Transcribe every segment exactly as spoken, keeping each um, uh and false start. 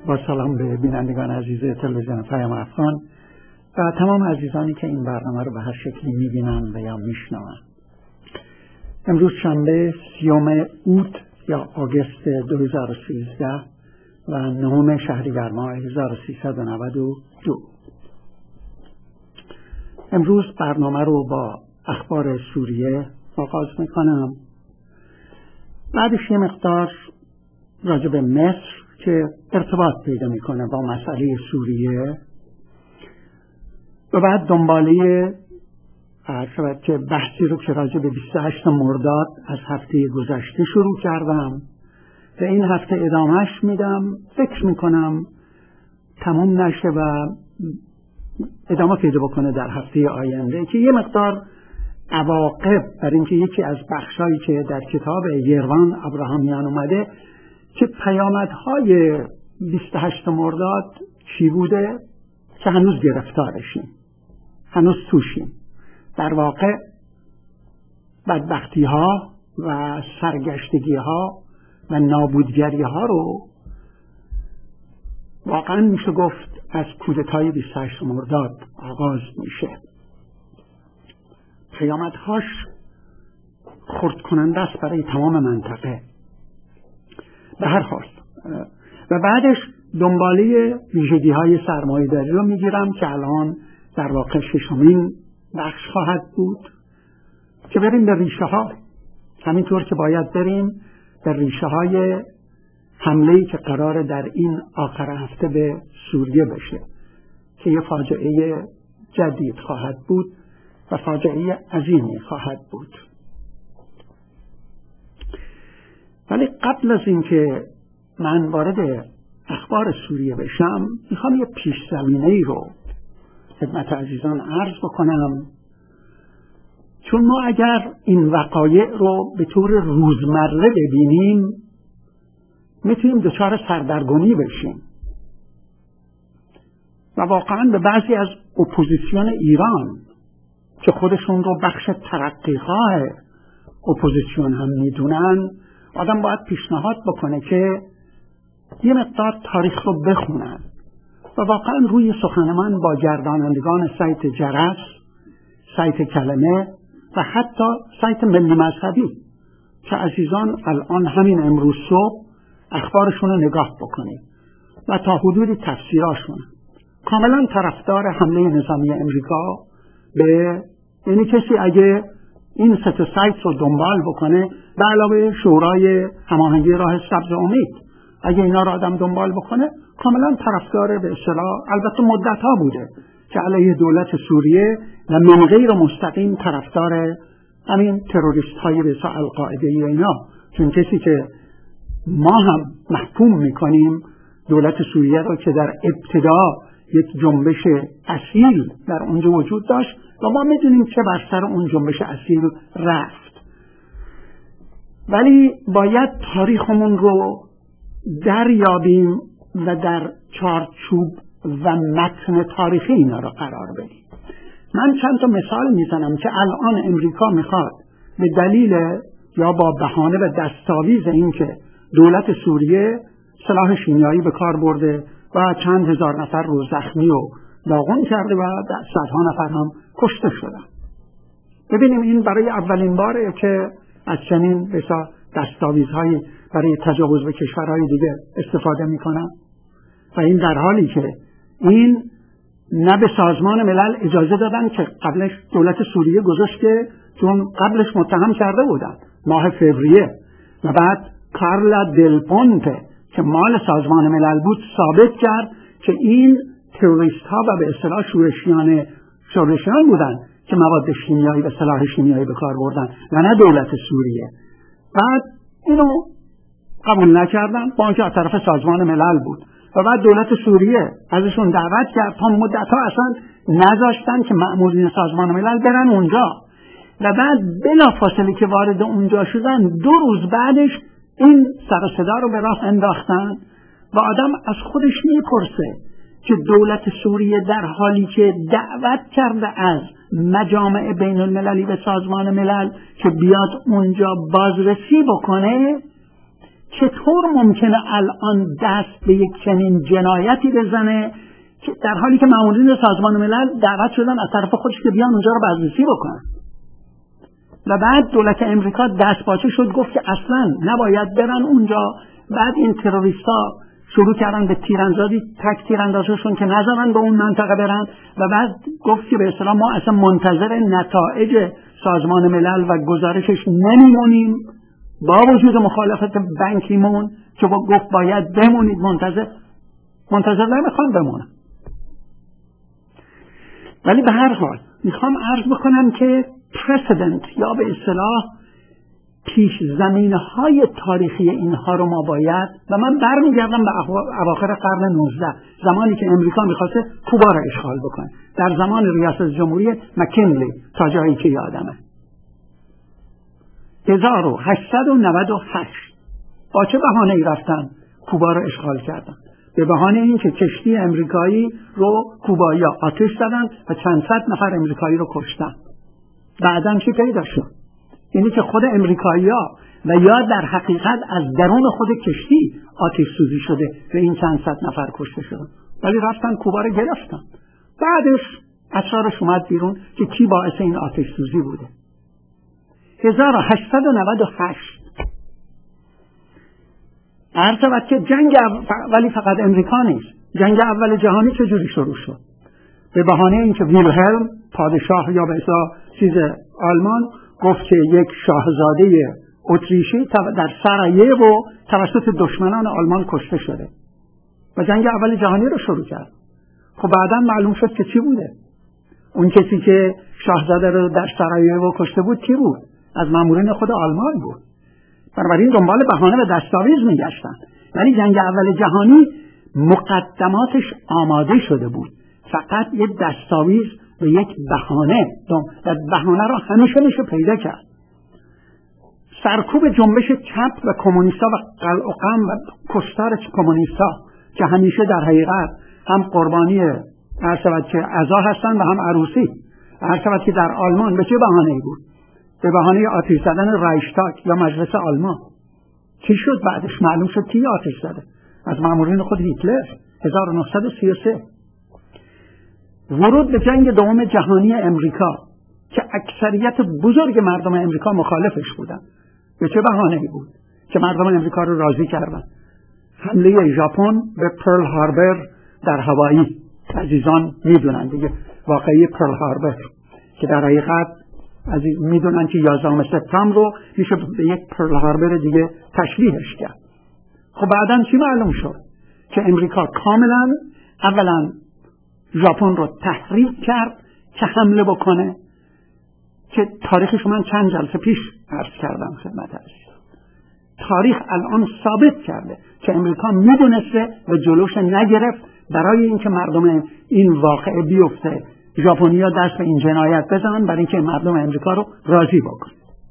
با سلام به بینندگان عزیز تلویزیون پیام افغان و تمام عزیزانی که این برنامه رو به هر شکلی میبینن و یا میشنون. امروز شنبه سیوم اوت یا آگوست دو هزار و سیزده و نهم شهریور ماه هزار و سیصد و نود و دو. امروز برنامه رو با اخبار سوریه آغاز میکنم. بعدش یه مقدار راجع به مصر که ارتباط پیدا میکنه با مسئله سوریه و بعد دنباله شاید که بحثی رو که راجع به بیست و هشتم مرداد از هفته گذشته شروع کردم و این هفته ادامهش میدم. فکر میکنم تموم نشه و ادامه پیدا بکنه در هفته آینده که یه مقدار عواقب برای اینکه یکی از بخشایی که در کتاب یروان ابراهامیان اومده که پیامدهای بیست و هشتم مرداد چی بوده که هنوز گرفتارشیم، هنوز توشیم. در واقع بدبختی ها و سرگشتگی ها و نابودگری ها رو واقعا میشه گفت از کودتای بیست و هشتم مرداد آغاز میشه. پیامدهاش خرد کننده است برای تمام منطقه. به هر حال و بعدش دنباله ویژگی های سرمایه‌داری رو میگیرم که الان در واقع ششمین بخش خواهد بود که بریم به ریشه ها، همینطور که باید بریم به ریشه های حمله‌ای که قراره در این آخر هفته به سوریه بشه که یه فاجعه جدید خواهد بود و فاجعه عظیمی خواهد بود. ولی قبل از اینکه من وارد اخبار سوریه بشم میخوام یه پیش زمینه‌ای رو خدمت عزیزان عرض بکنم، چون ما اگر این وقایع رو به طور روزمره ببینیم میتونیم دچار سردرگمی بشیم و واقعا به بعضی از اپوزیسیون ایران که خودشون رو بخش ترقیخواه اپوزیسیون هم میدونن آدم باید پیشنهاد بکنه که یه مقدار تاریخ رو بخونن و واقعا روی سخن من با گردانندگان سایت جرس، سایت کلمه و حتی سایت ملی مذهبی که عزیزان الان همین امروز صبح اخبارشون رو نگاه بکنید و تا حدودی تفسیراشون کاملا طرفدار حمله نظامی امریکا به، یعنی کسی اگه این سه تا سایت رو دنبال بکنه به علاوه شورای هماهنگی راه سبز امید، اگه اینا رو آدم دنبال بکنه کاملا طرفدار به اصطلاح، البته مدت ها بوده که علیه دولت سوریه و من غیر مستقیم طرفدار همین تروریست های به اصطلاح القاعده ای اینا، چون کسی که ما هم محکوم میکنیم دولت سوریه رو که در ابتدا یک جنبش اصیل در اونجا وجود داشت و ما میدونیم که بر سر اون جنبش اصیل رفت، ولی باید تاریخمون رو دریابیم و در چارچوب و متن تاریخی اینا رو قرار بدیم. من چند تا مثال میزنم که الان امریکا میخواد به دلیل یا با بهانه و دستاویز این که دولت سوریه سلاح شیمیایی به کار برده و چند هزار نفر رو زخمی و داغون کرده و صدها نفر هم کشته شدن. ببینیم این برای اولین باره که از چنین بسا دستاویزهایی برای تجاوز به کشورهای دیگه استفاده میکنن و این در حالی که این نه به سازمان ملل اجازه دادن که قبلش دولت سوریه گذاشت که چون قبلش متهم کرده بودن ماه فوریه و بعد کارلا دل پونته که مال سازمان ملل بود ثابت کرد که این تروریست ها و به اصطلاح شورشیان شورشیان بودن که مواد شیمیایی و سلاح شیمیایی به کار بردن و نه دولت سوریه. بعد اینو قبول نکردن با اینکه از طرف سازمان ملل بود و بعد دولت سوریه ازشون دعوت کرد تا مدت‌ها اصلا نذاشتن که مأمورین سازمان ملل برن اونجا و بعد بلافاصله که وارد اونجا شدن دو روز بعدش این سر و صدا رو به راه انداختن و آدم از خودش میپرسه که دولت سوریه در حالی که دعوت کرده از مجامع بین المللی و سازمان ملل که بیاد اونجا بازرسی بکنه چطور ممکنه الان دست به یک چنین جنایتی بزنه که در حالی که مامورین سازمان ملل دعوت شدن از طرف خودش که بیان اونجا رو بررسی بکنن و بعد دولت امریکا دستپاچه شد گفت که اصلا نباید برن اونجا. بعد این تروریستا شروع کردن به تیراندازی، تک تیراندازشون که نذارن به اون منطقه برن و بعد گفت که به اصطلاح ما اصلا منتظر نتایج سازمان ملل و گزارشش نمیمونیم، با وجود مخالفت بن کی مون که گفت باید بمونید منتظر منتظر نمیخوام بمونم. ولی به هر حال میخوام عرض بکنم که پرسیدنت یا به اصطلاح پیش زمینه های تاریخی اینها رو ما باید، و من برمیگردم به اواخر قرن نوزده زمانی که امریکا میخواسته کوبا را اشغال بکنه در زمان ریاست جمهوری مکینلی تا جایی که یادمه هزار و هشتصد و نود و هشت با چه بهانه‌ای رفتن کوبا را اشغال کردن؟ به بهانه این که کشتی امریکایی رو کوبایی‌ها آتش زدن و چند صد نفر امریکایی رو کشتن. بعداً چی پیدا شد؟ اینی که خود امریکایی‌ها و یا در حقیقت از درون خود کشتی آتش سوزی شده و این چند صد نفر کشته شدن، ولی رفتن کوبا رو گرفتن. بعدش اسرارش اومد بیرون که کی باعث این آتش سوزی بوده. هزار و هشتصد و نود و هشت عرض شود که جنگ ولی فقط امریکا نیست، جنگ اول جهانی چجوری شروع شد؟ به بهانه اینکه ویلهلم پادشاه یا به اصطلاح چیز آلمان گفت که یک شاهزاده اتریشی در سارایوو توسط دشمنان آلمان کشته شده و جنگ اول جهانی رو شروع کرد. خب بعدا معلوم شد که چی بوده؟ اون کسی که شاهزاده رو در سارایوو کشته بود کی بود؟ از مامورین خود آلمان بود. بنابراین دنبال بهانه و دستاویز میگشتن. ولی جنگ اول جهانی مقدماتش آماده شده بود، فقط یک دستاویز و یک بهانه و بهانه را همیشه میشه پیدا کرد. سرکوب جنبش چپ و کمونیستا و قلع و قم و کشتار کمونیستا که همیشه در حقیقت هم قربانی هر شود که عزا هستن و هم عروسی، هر شود که در آلمان به چه بهانه‌ای بود؟ به بهانه آتش زدن رایشتاگ یا مجلس آلمان. چی شد بعدش؟ معلوم شد کی آتش زده؟ از مامورین خود هیتلر. هزار و نهصد و سی و سه ورود به جنگ دوم جهانی امریکا که اکثریت بزرگ مردم امریکا مخالفش بودن. به چه بهانه‌ای بود که مردم امریکا رو راضی کردن؟ حمله ژاپن به پرل هاربر در هوایی. عزیزان میدونن دیگه واقعی پرل هاربر که در حقیقت عزیز میدونن که یازدهم سپتامبر رو میشه به یک پرل هاربر دیگه تشبیهش کرد. خب بعداً چی معلوم شد؟ که امریکا کاملا اولا ژاپن رو تحریک کرد که حمله بکنه، که تاریخش من چند جلسه پیش عرض کردم خدمت عزیز. تاریخ الان ثابت کرده که امریکا میدونسته و جلوش نگرفت برای اینکه مردم این واقعه بیفته، ژاپنیا دست به این جنایت بزنن برای اینکه مردم امریکا رو راضی بکنن.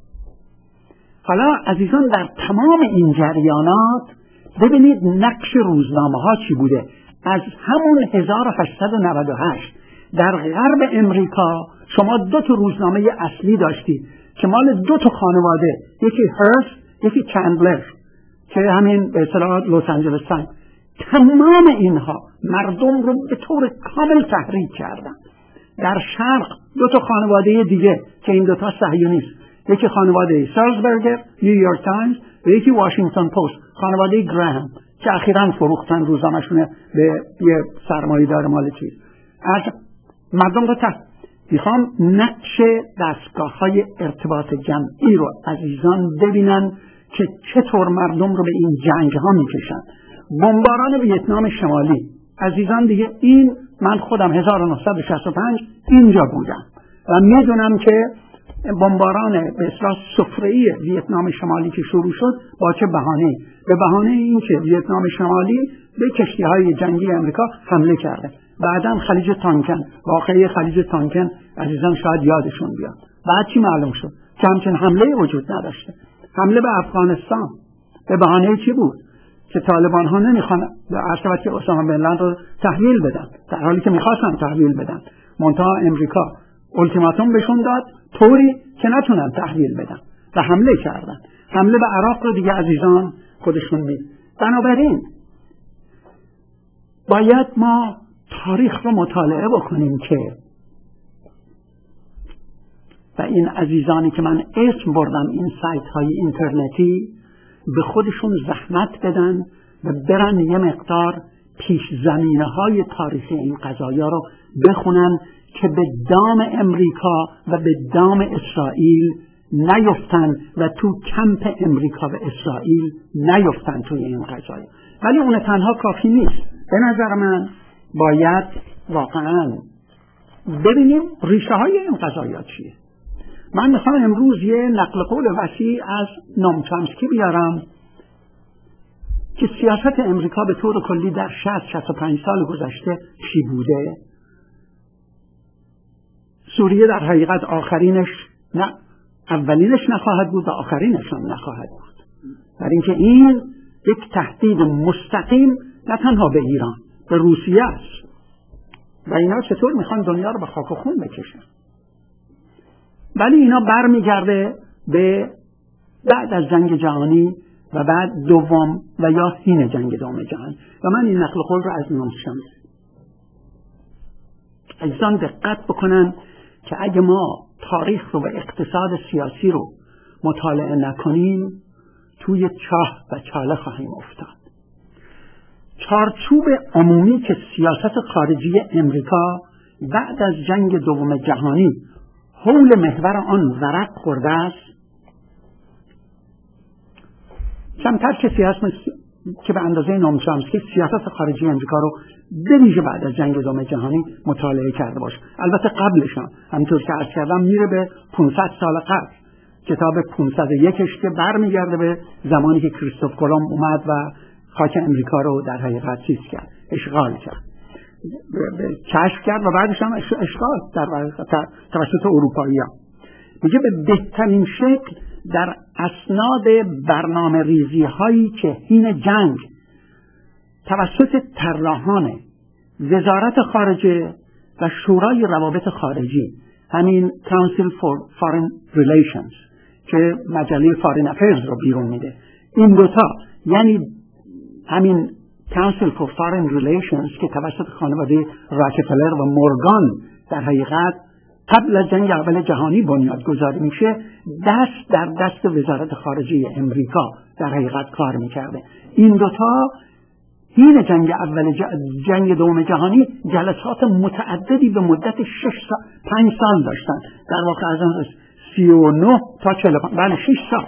حالا عزیزان در تمام این جریانات ببینید نقش روزنامه ها چی بوده. از همون هزار و هشتصد و نود و هشت در غرب امریکا شما دو تا روزنامه اصلی داشتید که مال دو تا خانواده، یکی هرس یکی چندلر که همین به اصطلاح لس آنجلس تایمز. تمام اینها مردم رو به طور کامل تحریک کردن. در شرق دو تا خانواده دیگه که این دو تا صهیونیست، یکی خانواده سالزبرگر نیویورک تایمز و یکی واشنگتن پست خانواده گراهام که اخیراً فروختن روزنامه‌شون به یه سرمایه‌دار مال چیز. مردم رو تحت میخوام نقش دستگاه‌های ارتباط جمعی رو عزیزان ببینن که چطور مردم رو به این جنگ‌ها میکشن. بمباران ویتنام شمالی عزیزان دیگه این من خودم هزار و نهصد و شصت و پنج اینجا بودم و میدونم که بمباران به اصطلاح سفره‌ای ویتنام شمالی که شروع شد با چه بهانه‌ای؟ به بهانه این که ویتنام شمالی به کشتی‌های جنگی امریکا حمله کرده. بعداً خلیج تانکن، واقعی خلیج تانکن عزیزان شاید یادشون بیاد. بعد چی معلوم شد؟ که همچین حمله وجود نداشته. حمله به افغانستان به بهانه چی بود؟ که طالبان ها نمیخوان عرض که اسامه بن لادن رو تحویل بدن، در حالی که میخواستن تحویل بدن. منتها امریکا التیماتوم بهشون داد طوری که نتونن تحویل بدن و حمله کردن. حمله به عراق رو دیگه عزیزان خودشون می. بنابراین باید ما تاریخ رو مطالعه بکنیم که و این عزیزانی که من اسم بردم این سایت های اینترنتی به خودشون زحمت بدن و برن یه مقدار پیش زمینه های تاریخی این قضایا رو بخونن که به دام امریکا و به دام اسرائیل نیفتن و تو کمپ امریکا و اسرائیل نیفتن توی این قضایا. ولی اون تنها کافی نیست. به نظر من باید واقعا ببینیم ریشه های این قضایا چیه. من مثلا امروز یه نقل قول وسیع از نوم چامسکی بیارم که سیاست امریکا به طور کلی در شصت شصت و پنج سال گذشته چی بوده. سوریه در حقیقت آخرینش نه اولینش نخواهد بود و آخرینش هم نخواهد بود، برای اینکه این یک تهدید مستقیم نه تنها به ایران، به روسیه است و اینا چطور میخوان دنیا رو به خاک و خون بکشن. ولی اینا برمیگرده به بعد از جنگ جهانی و بعد دوم و یا حین جنگ دوم جهانی و من این نقل قول رو از نوم چامسکی. عزیزان دقت بکنن که اگه ما تاریخ رو و اقتصاد سیاسی رو مطالعه نکنیم توی چاه و چاله خواهیم افتاد. چارچوب عمومی که سیاست خارجی امریکا بعد از جنگ دوم جهانی حول محور آن ورق خورده است، کمتر کسی هست که به اندازه نوم چامسکی سیاست خارجی امریکا رو بویژه بعد از جنگ دوم جهانی مطالعه کرده باشه. البته قبلش هم همینطور که عرض کردم میره به پانصد سال قبل. کتاب پانصد و یکش که برمیگرده به زمانی که کریستوف کلمب اومد و خاک امریکا رو در حقیقت چیز کرد، اشغال کرد، کشف کرد و بعدش هم اشغال در توسط اروپایی‌ها. میگه به بهترین شکل در اسناد برنامه ریزی هایی که حین جنگ توسط طراحان وزارت خارجه و شورای روابط خارجی، همین Council for Foreign Relations که مجله فارین افیرز رو بیرون میده، این دوتا یعنی همین Council for Foreign Relations که توسط خانواده راکفلر و مورگان در حقیقت قبل از جنگ اول جهانی بنیاد گذاری میشه، دست در دست وزارت خارجه امریکا در حقیقت کار میکرده. این دوتا حین جنگ اول جنگ دوم جهانی جلسات متعددی به مدت شش سال پنج سال داشتن، در واقع از سی و نه تا چهل و پنج بله شش سال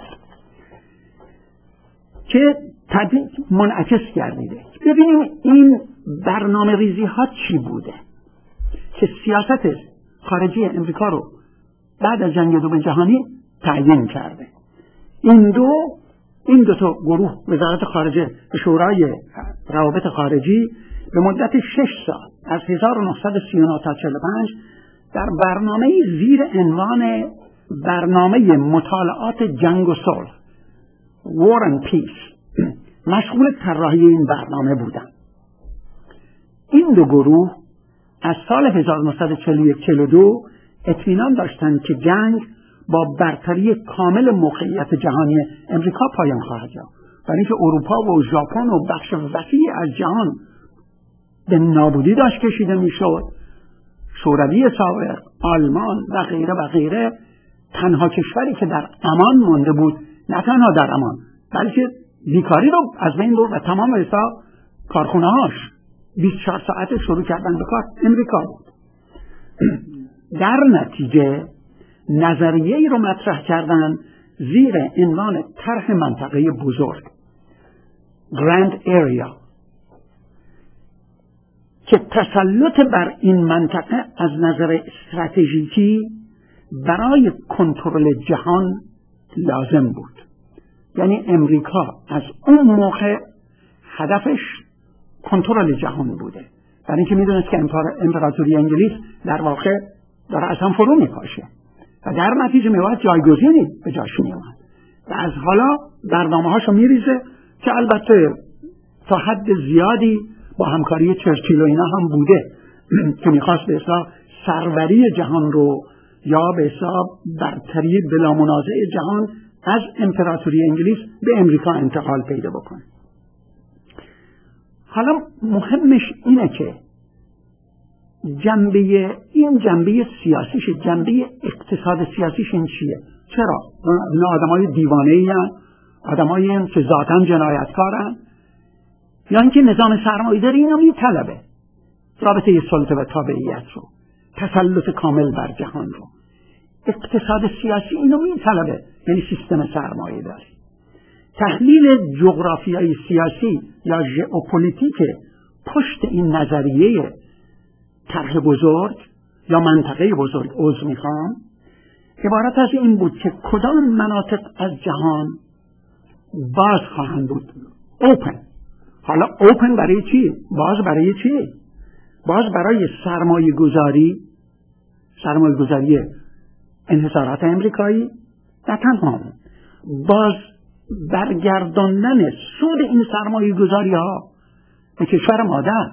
که تدریج منعکس گردیده. ببینیم این برنامه ریزی ها چی بوده که سیاست خارجی امریکا رو بعد از جنگ دوم جهانی تعیین کرده. این دو این دو تا گروه، وزارت خارجه و شورای روابط خارجی، به مدت شش سال از هزار و نهصد و سی و نه تا چهل و پنج در برنامه زیر عنوان برنامه مطالعات جنگ و صلح War and Peace مشغول طراحی این برنامه بودند. این دو گروه از سال هزار و نهصد و چهل و یک چهل و دو اطمینان داشتند که جنگ با برتری کامل موقعیت جهانی امریکا پایان خواهد یافت، برای اینکه اروپا و ژاپن و بخش وسیعی از جهان به نابودی داشت کشیده میشد. شوروی سابق، آلمان و غیره و غیره تنها کشوری که در امان مانده بود، نه تنها در امان بلکه بیکاری رو از بین برد و تمام حساب کارخونه هاش بیست و چهار ساعت شروع کردن به کار امریکا بود. در نتیجه نظریه ای رو مطرح کردن زیر عنوان طرح منطقه بزرگ Grand Area که تسلط بر این منطقه از نظر استراتژیکی برای کنترل جهان لازم بود. یعنی امریکا از اون موقع هدفش کنترل جهان بوده، برای اینکه میدونست که امپراتوری انگلیس در واقع داره از هم فرو میپاشه و در نتیجه میباید جایگزینی به جاش میومد و از حالا برنامه هاشو میریزه که البته تا حد زیادی با همکاری چرچیل و اینا هم بوده که میخواست به اصلاح سروری جهان رو یا به حساب برتری بلا منازع جهان از امپراتوری انگلیس به امریکا انتقال پیدا بکنه. حالا مهمش اینه که جنبه این جنبه سیاسیش، جنبه اقتصاد سیاسیش این چیه؟ چرا؟ اینا آدمای دیوانه‌ای هستن، آدمایی هستن که ذاتاً جنایتکارن، یا اینکه نظام سرمایه‌داری اینو میطلبه، رابطه سلطه و تابعیت رو، تسلط کامل بر جهان رو. اقتصاد سیاسی اینو میطلبه، یعنی سیستم سرمایه‌داری. تحلیل جغرافیای سیاسی یا ژئوپلیتیک پشت این نظریه طرح بزرگ یا منطقه بزرگ عضو میخوام عبارت از این بود که کدام مناطق از جهان باز خواهند بود، اوپن. حالا اوپن برای چی؟ باز برای چی؟ باز برای سرمایه گذاری، سرمایه گذاری انحصارات امریکایی، نه تنها باز برگرداندن سود این سرمایه گذاری ها به کشور مادر.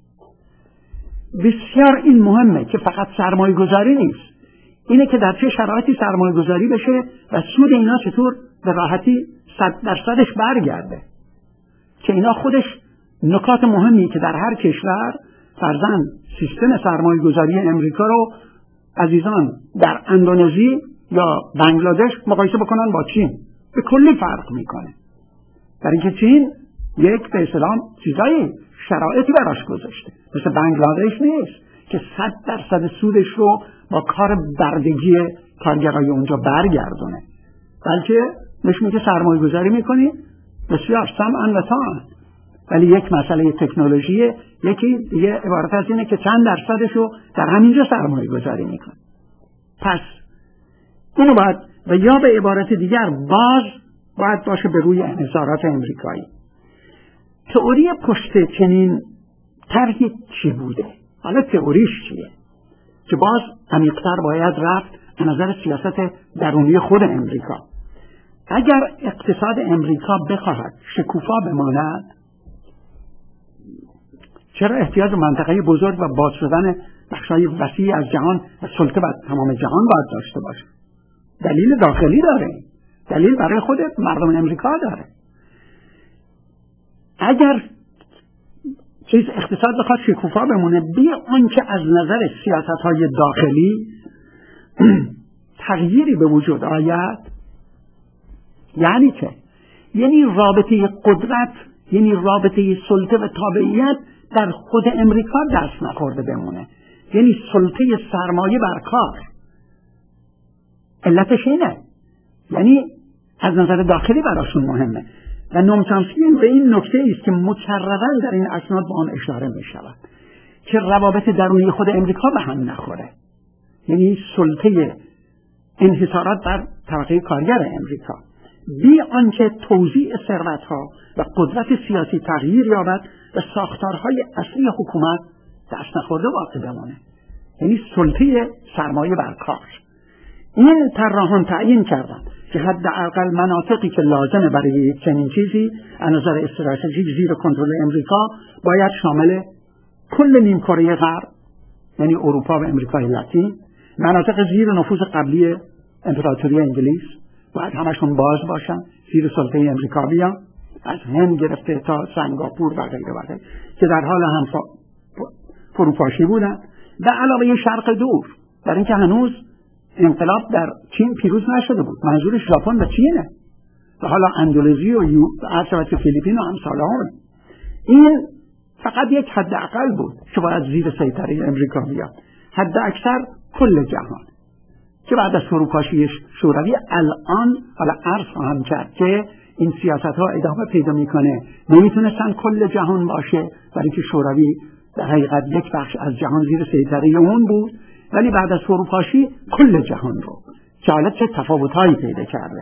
بسیار این مهمه که فقط سرمایه گذاری نیست، اینه که در چه شرایطی سرمایه گذاری بشه و سود اینا چطور به راحتی صد درصدش برگرده، که اینا خودش نکات مهمی که در هر کشور فرضاً سیستم سرمایه گذاری امریکا رو عزیزان در اندونزی یا بنگلادش مقایسه بکنن با چین، به کلی فرق میکنه. در اینکه چین یک به اصطلاح چیزایی شرایطی براش گذاشته، مثل بنگلادش نیست که صد درصد سودش رو با کار بردگی کارگرای اونجا برگردونه، بلکه نشون میده سرمایه گذاری میکنی بسیار سمعاً و طاعاً، ولی یک مسئله تکنولوژی، یکی دیگه عبارت از اینه که چند درصدش رو در همینجا سرمایه گذاری میکنه. پس اینو باید، و یا به عبارت دیگر باز باید باشه به روی انحصارات امریکایی. تئوری پشت چنین طرحی چی بوده؟ حالا تئوریش چیه؟ که باز عمیق‌تر باید رفت از نظر سیاست درونی خود امریکا. اگر اقتصاد امریکا بخواهد شکوفا بماند، چرا احتیاج منطقه بزرگ و باز شدن بخشای وسیع از جهان و سلطه بر تمام جهان باید داشته باشه؟ دلیل داخلی داره، دلیل برای خود مردم امریکا داره. اگر چیز اقتصاد بخواد شکوفا بمونه، بی آنکه از نظر سیاست‌های داخلی تغییری به وجود آید، یعنی که یعنی رابطه قدرت، یعنی رابطه سلطه و تابعیت در خود امریکا دست نخورده بمونه، یعنی سلطه سرمایه بر کار. علتش اینه، یعنی از نظر داخلی براشون مهمه. و نوم چامسکی به این نکته است که مکرراً در این اسناد به آن اشاره می شود که روابط درونی خود امریکا به هم نخوره، یعنی سلطه انحصارات بر طبقه کارگر امریکا بی آنکه توزیع ثروت‌ها و قدرت سیاسی تغییر یابد و ساختارهای اصلی حکومت دست نخورده باقی بمانه، یعنی سلطه سرمایه بر کار. این طراحان تعیین کردند که حداقل مناطقی که لازمه برای چنین چیزی از نظر استراتژیک زیر کنترل امریکا باید شامل کل نیمکره غرب، یعنی اروپا و امریکای لاتین، مناطق زیر نفوذ قبلی امپراتوری انگلیس باید همشون باز باشن، زیر سلطه امریکا بیان، از هند گرفته تا سنگاپور و غیره و غیره که در حال هم فروپاشی بودن، و علاوه شرق دور، در اینکه هنوز انقلاب در چین پیروز نشده بود، منظور ژاپن و چینه و حالا اندونزی و یو و فیلیپین و امثال هم. این فقط یک حد اقل بود که باید زیر سیطره امریکا بیاد، حد اکثر کل جهان که بعد از فروپاشی شوروی الان حالا عرض خواهم کرد که این سیاست ها ادامه پیدا میکنه، نمیتونستن کل جهان باشه برای که شوروی در حقیقت یک بخش از جهان زیر سیطره اون بود، ولی بعد از فروپاشی کل جهان رو که حالا چه تفاوت‌هایی پیدا کرده.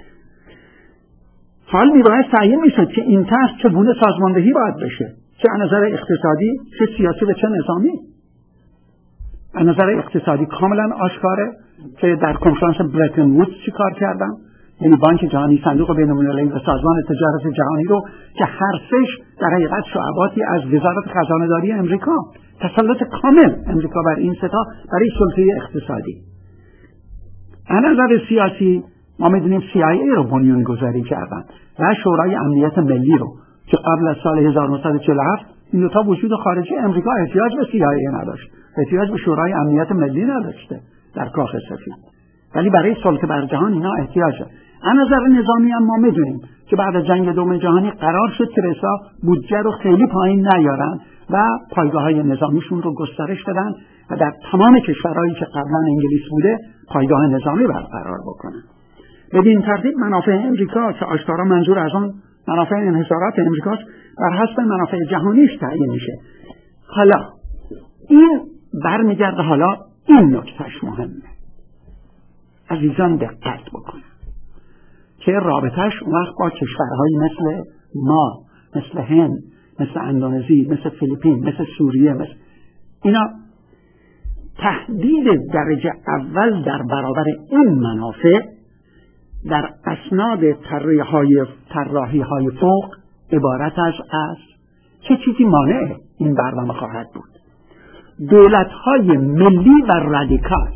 حال میباید تعیین میشد که این طرح چگونه سازماندهی باید بشه، چه از نظر اقتصادی، چه سیاسی و چه نظامی. از نظر اقتصادی کاملا آشکاره که در کنفرانس برتن وودز چی کار کردن، یعنی بانک جهانی، صندوق بین‌المللی و سازمان تجارت جهانی رو که هر سه‌اش در حقیقت شعباتی از وزارت خزانه‌داری امریکا، تسلط کامل امریکا بر این ستا برای سلطه اقتصادی. از نظر سیاسی ما میدونیم سی آی ای رو بنیان گذاری کردن و شورای امنیت ملی رو که قبل از سال هزار و نهصد و چهل و هفت این دو تا وجود خارجی امریکا احتیاج به سی آی ای نداشت، احتیاج به شورای امنیت ملی نداشته در کاخ سفید، ولی برای سلطه بر جهان اینا احتیاج داشت. از نظر نظامی هم ما میدونیم که بعد از جنگ دوم جهانی قرار شد که رسا بودجه رو خیلی پایین نیارن و پایگاه‌های نظامیشون رو گسترش بدن و در تمام کشورهایی که قبلا انگلیس بوده پایگاه نظامی برقرار بکنن. بدین ترتیب منافع امریکا که آشکارا منظور از اون منافع انحصارات امریکاست بر حسب منافع جهانیش تعیین میشه. حالا این برمیگرده، حالا این نکتهش مهمه، عزیزان دقت بکنن که رابطهش اون وقت با کشورهایی مثل ما، مثل هند، مثل اندونزی، مثل فیلیپین، مثل سوریه، مثل اینا تهدید درجه اول در برابر این منافع در اسناد طراحی‌های طراحی‌های فوق عبارت از است چه چیزی مانع این برنامه خواهد بود؟ دولت‌های ملی و رادیکال.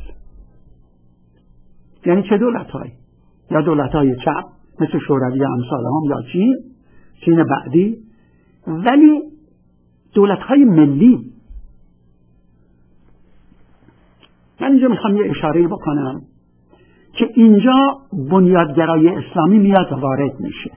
یعنی چه دولت‌هایی؟ یا دولت‌های چپ مثل شوروی امثال هم، یا چین، چین بعدی، ولی دولت‌های ملی. من اینجا میخوام یه اشاره بکنم که اینجا بنیادگرای اسلامی میاد وارد میشه.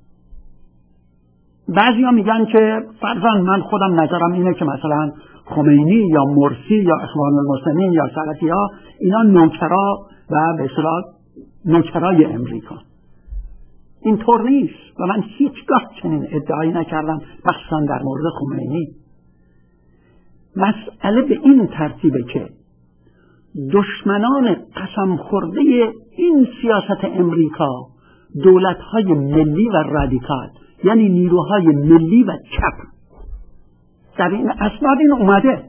بعضیا میگن که فرضاً من خودم نظرم اینه که مثلا خمینی یا مرسی یا اخوان المسلمین یا سلفی ها اینا نوکرا و به اصطلاح نوکرای امریکا. این طور نیست و من هیچگاه چنین ادعایی نکردم، مخصوصاً در مورد خمینی. مسئله به این ترتیبه که دشمنان قسم خورده این سیاست امریکا دولت‌های ملی و رادیکال، یعنی نیروهای ملی و چپ. در این اسناد این اومده.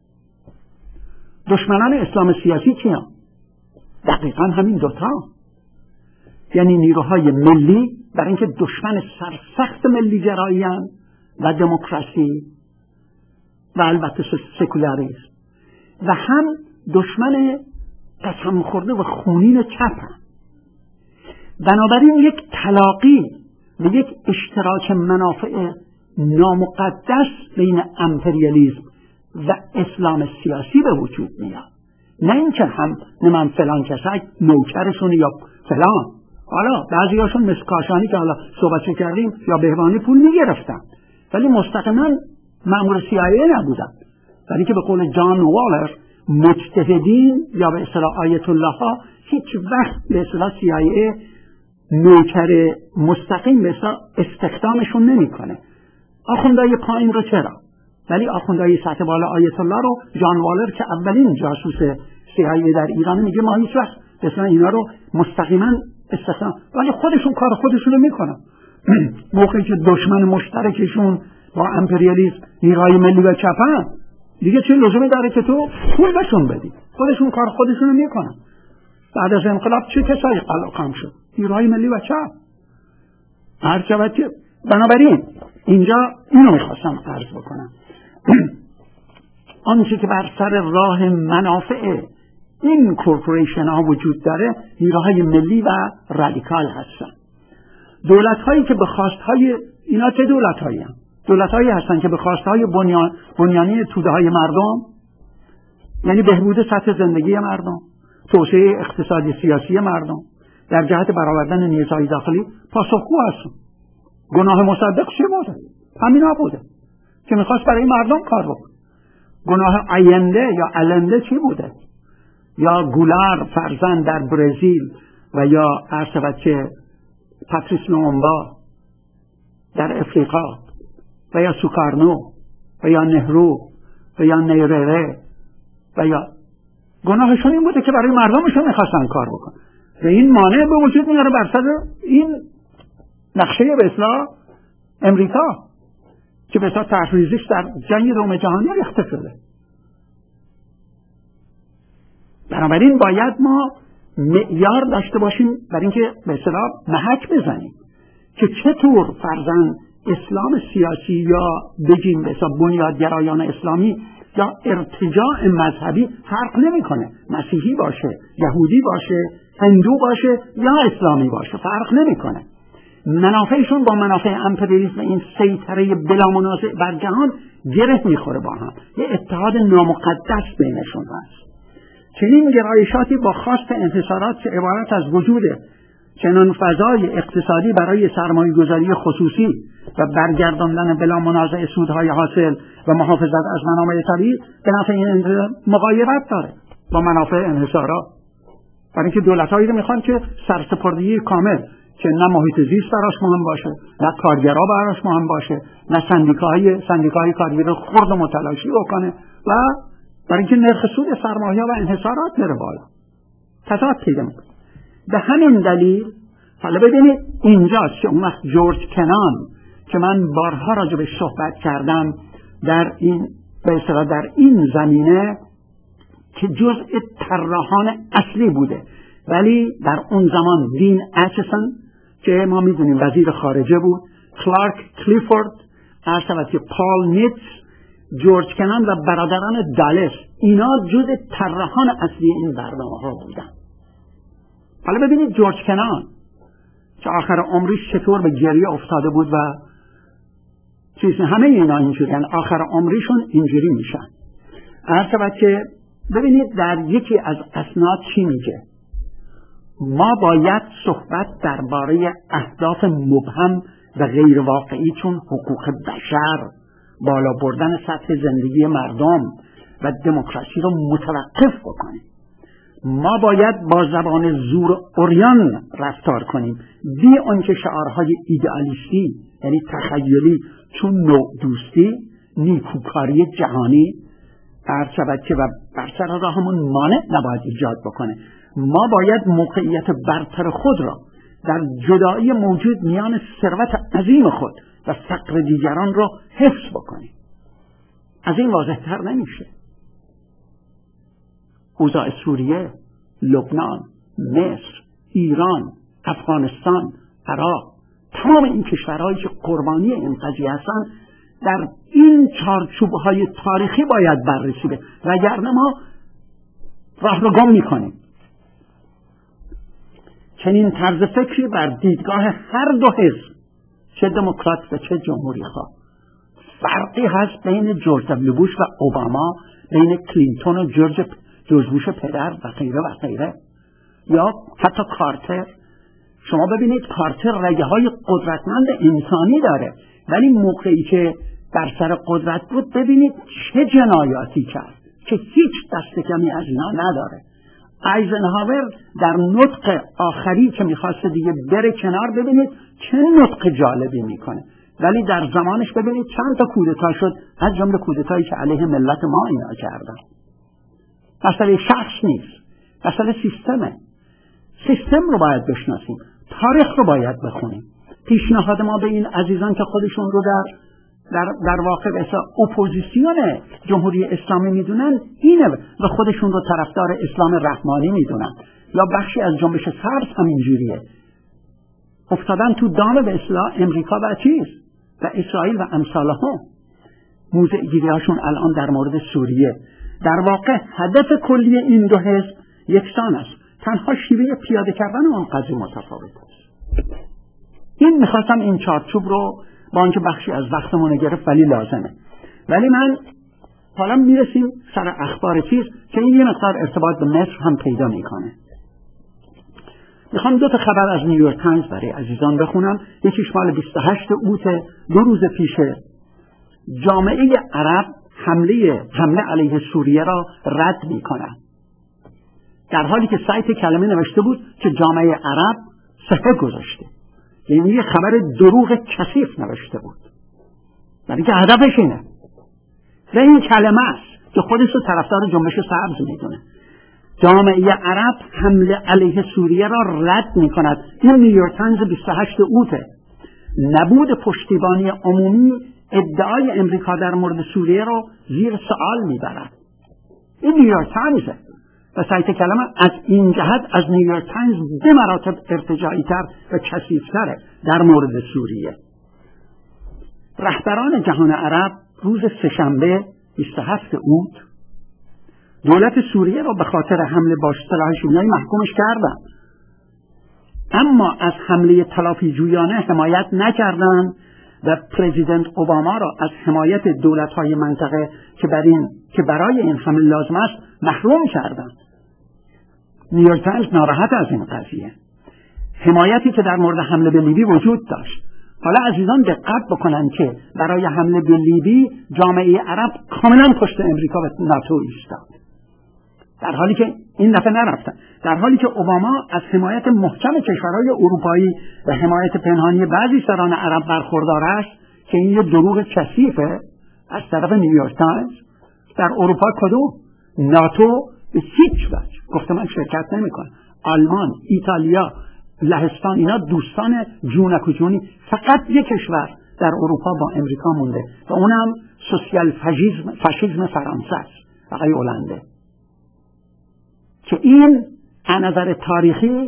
دشمنان اسلام سیاسی کیان؟ دقیقاً همین دوتا، یعنی نیروهای ملی برای اینکه دشمن سرسخت ملی گرایی‌اند و دموکراسی و البته سکولاریسم، و هم دشمن قسم خورده و خونین چپ. بنابراین یک تلاقی و یک اشتراک منافع نامقدس بین امپریالیسم و اسلام سیاسی به وجود میاد. نه اینکه هم نمان فلان کسای نوکرشون یا فلان. حالا بعضی هاشون مثل کاشانی که حالا صحبت کردیم یا بهبانی پول میگرفتن ولی مستقیما مأمور سی آی ای نبودن، ولی که به قول جان والر مجتهدین یا به اصطلاح آیت الله ها هیچ وقت به اصطلاح سی آی ای نوکر مستقیم به اصطلاح استخدامشون نمیکنه. آخوندهای پایین رو چرا، ولی آخوندهای سطح بالا آیت الله رو جان والر که اولین جاسوس سی آی ای در ایران میگه ما هیچ وقت به اصطلاح اینا رو مستقیما استخدام، ولی خودشون کار خودشون رو میکنن. موقعی که دشمن مشترکشون با امپریالیسم نیروهای ملی و چپن، دیگه چه لزومی داره که تو پول بهشون بدی؟ خودشون کار خودشون رو میکنن. بعد از انقلاب چه کسایی قلقم شد؟ نیروهای ملی و چپ. هر شود که بنابراین اینجا اینو میخواستم عرض بکنم. آنچه که بر سر راه منافع این کورپوریشن ها وجود داره نیروهای ملی و رادیکال هستن. دولت هایی که به خواستهای اینا چه دولت هایی هم؟ دولت هایی هستن که به خواستهای بنیان بنیانی توده های مردم، یعنی بهبود سطح زندگی مردم، توسعه اقتصادی سیاسی مردم در جهت برآوردن نیازهای داخلی پاسخگو هستن. گناه مصدق چه بوده؟ همینا بوده که میخواست برای مردم کار بکنه. گناه آینده یا النده چی بوده؟ یا گولار فرزند در برزیل و یا عرصبت که پاتریس لومبا در افریقا و یا سوکارنو و یا نهرو و یا نیرره و یا گناهشون این بوده که برای مردمشون میخواستن کار بکنن و این مانع به وجود میاره بر سر این نقشه به اصطلاح امریکا که به اصطلاح تحریزش در جنگ دوم جهانی ریخته شده. بنابراین باید ما معیار داشته باشیم برای اینکه به اصطلاح محک بزنیم که چطور فرضاً اسلام سیاسی یا بگیم به اصطلاح بنیادگرایان اسلامی یا ارتجاع مذهبی فرق نمیکنه، مسیحی باشه، یهودی باشه هندو باشه یا اسلامی باشه فرق نمیکنه. منافعشون با منافع امپریالیسم این سیطره بلا منازع بر جهان گره میخوره با هم. یه اتحاد نامقدس بینشون هست. چنین گرایشاتی با خواست انحصارات که عبارت از وجود چنان فضای اقتصادی برای سرمایه گذاری خصوصی و برگرداندن بلا منازع سودهای حاصل و محافظت از منابع طبیعی به نفع این مغایرت داره با منافع انحصارات. برای اینکه دولت‌هایی رو میخوان که سرسپردگی کامل، که نه محیط زیست براش مهم باشه، نه کارگرها براش مهم باشه، نه سندیکاهای سندیکاهای کارگر رو خرد و متلاشی بکنه و برای اینکه نرخ سود سرمایه و انحصارات بره بالا. تضاد پیدا میکنه. به همین دلیل حالا ببینید اینجاست که اون وقت جورج کنان که من بارها راجع بهش صحبت کردم در این به اصطلاح در این زمینه که جزء طراحان اصلی بوده، ولی در اون زمان دین اچسون که ما میدونیم وزیر خارجه بود، کلارک کلیفورد، ارشد که پال نیتز، جورج کنان و برادران دالس، اینا جزء طراحان اصلی این برنامه ها بودن. حالا ببینید جورج کنان که آخر عمرش چطور به گریه افتاده بود و چیز، همه اینا اینجوری یعنی آخر عمرشون اینجوری میشن. ارشد که ببینید در یکی از اسناد چی میگه؟ ما باید صحبت درباره اهداف مبهم و غیر واقعی چون حقوق بشر، بالا بردن سطح زندگی مردم و دموکراسی رو متوقف بکنیم. ما باید با زبان زور عریان رفتار کنیم، بی آنکه شعارهای ایدئالیستی یعنی تخیلی چون نوع دوستی، نیکوکاری جهانی هر شود که و بر سر راهمون مانع نباید ایجاد بکنه. ما باید موقعیت برتر خود را در جدایی موجود میان ثروت عظیم خود و فقر دیگران را حفظ بکنیم. از این واضح‌تر نمیشه. اوضاع سوریه، لبنان، مصر، ایران، افغانستان، عراق، تمام این کشورهایی که قربانی این قضیه هستن در این چارچوب‌های تاریخی باید بررسی بشه، وگرنه ما راه رو گم می‌کنیم. چنین طرز فکری بر دیدگاه هر دو حزب، چه دموکرات و چه جمهوری‌خواه، فرقی هست بین جورج دبلیو بوش و اوباما، بین کلینتون و جورج جورج بوش پدر و غیره و غیره، یا حتی کارتر. شما ببینید کارتر رگه های قدرتمند انسانی داره، ولی موقعی که در سر قدرت بود ببینید چه جنایاتی کرد که هیچ دست کمی از اینا نداره. ایزنهاور در نطق آخری که میخواست دیگه بره کنار، ببینید چه نطق جالبی میکنه، ولی در زمانش ببینید چند تا کودتا شد، از جمله کودتایی که علیه ملت ما اینا کردن. مسئله شخص نیست، مسئله سیستمه. سیستم رو باید بشناسیم، تاریخ رو باید بخونیم. پیشنهاد ما به این عزیزان که خودشون رو در در, در واقع مثلا اپوزیسیون جمهوری اسلامی میدونن اینه و خودشون رو طرفدار اسلام رحمانی میدونن، یا بخشی از جنبش سبز همینجوریه، افتادن تو دام به اصطلاح امریکا و چیز و اسرائیل و امثالها. موضع گیری هاشون الان در مورد سوریه. در واقع هدف کلی این دو حزب یکسان است، تنها شیوه پیاده کردن اون قضیه متفاوت است. این میخواستم این چارچوب رو با آنکه بخشی از وقتمون گرفت ولی لازمه. ولی من حالا میرسیم سر اخبار چیز که این یه مقدار ارتباط به مصر هم پیدا میکنه. میخوام دو تا خبر از نیویورک تایمز برای عزیزان بخونم. یکیش مال بیست و هشت اوت، دو روز پیشه. جامعه عرب حمله حمله علیه سوریه را رد میکنند، در حالی که سایت کلمه نوشته بود که جامعه عرب صحه گذاشته، یعنی یه خبر دروغ کثیف نوشته بود، برای که هدفش اینه و این کلمه است که خودش رو طرفدار جنبش سبز میدونه. جامعه عرب حمله علیه سوریه را رد میکند. این نیویورک تایمز بیست و هشت اوته. نبود پشتیبانی عمومی ادعای امریکا در مورد سوریه را زیر سوال میبرد. این نیویورک تایمزه و سایت کلمه از این جهت از نیویورک تایمز به مراتب ارتجاعی تر و کثیف‌تره در مورد سوریه. رهبران جهان عرب روز سه‌شنبه بیست و هفت اوت دولت سوریه را به خاطر حمله با سلاح شیمیایی محکومش کردند. اما از حمله تلافی جویانه حمایت نکردند و پرزیدنت اوباما را از حمایت دولت‌های منطقه که بر این که برای این حمله لازم است محروم کردند. نیویورک تایمز ناراحت از این قضیه. حمایتی که در مورد حمله به لیبی وجود داشت. حالا عزیزان دقت بکنند که برای حمله به لیبی جامعه عرب کاملا پشت امریکا و ناتو ایستاد، در حالی که این دفعه نرفتن. در حالی که اوباما از حمایت محکم کشورهای اروپایی و حمایت پنهانی بعضی سران عرب برخوردار است که این یه دروغ کثیفه از طرف نیویورک تایمز. در اروپا کدوم؟ ناتو به هیچ وجه گفته من شرکت نمیکنه. آلمان، ایتالیا، لهستان، اینا دوستان جونک و جونی. فقط یک کشور در اروپا با امریکا مونده و اونم سوسیال فاشیسم فاشیسم فرانسه است، آقای هولنده، که این از نظر تاریخی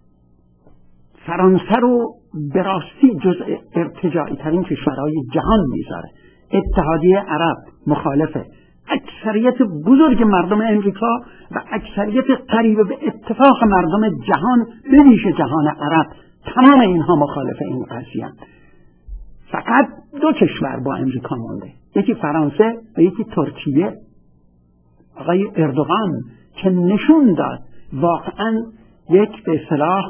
فرانسه رو به راستی جزء ارتجاعی ترین کشورهای جهان میذاره. اتحادیه عرب مخالفه. اکثریت بزرگ مردم امریکا و اکثریت قریب به اتفاق مردم جهان به ویژه جهان عرب، تمام اینها مخالف این قضیه. فقط دو کشور با امریکا مونده، یکی فرانسه و یکی ترکیه. آقای اردوغان که نشون داد واقعا یک به اصطلاح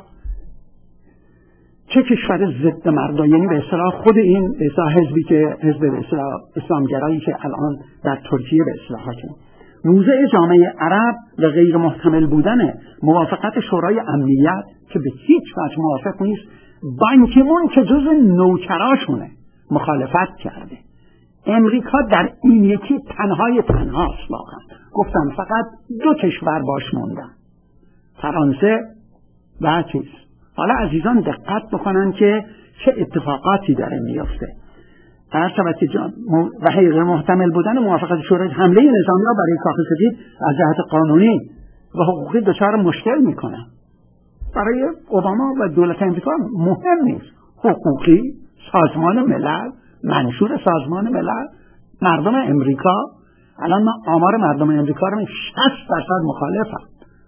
چه کشور ضد مردم، یعنی به اصطلاح خود این به اصطلاح حزبی که حزب به اصطلاح اسلامگرایی که الان در ترکیه به اصطلاح حاکم، موضع جامعه عرب و غیر محتمل بودن موافقت شورای امنیت که به هیچ وجه موافق نیست، بان کی مون که جز نوکراشونه مخالفت کرده. امریکا در این یکی تنهای تنهاست. واقعا گفتم فقط دو کشور باش موندن، فرانسه و چیز. حالا عزیزان دقت بکنن که چه اتفاقاتی داره میفته. هر شبکه و غیر محتمل بودن موافقت شورای حمله نظامی را برای کاخ سفید از جهت قانونی و حقوقی دچار مشکل میکنن. برای اوباما و دولت امریکا مهم نیست. حقوقی، سازمان ملل، منشور سازمان ملل، مردم امریکا. الان ما آمار مردم امریکا رو شصت درصد مخالفن.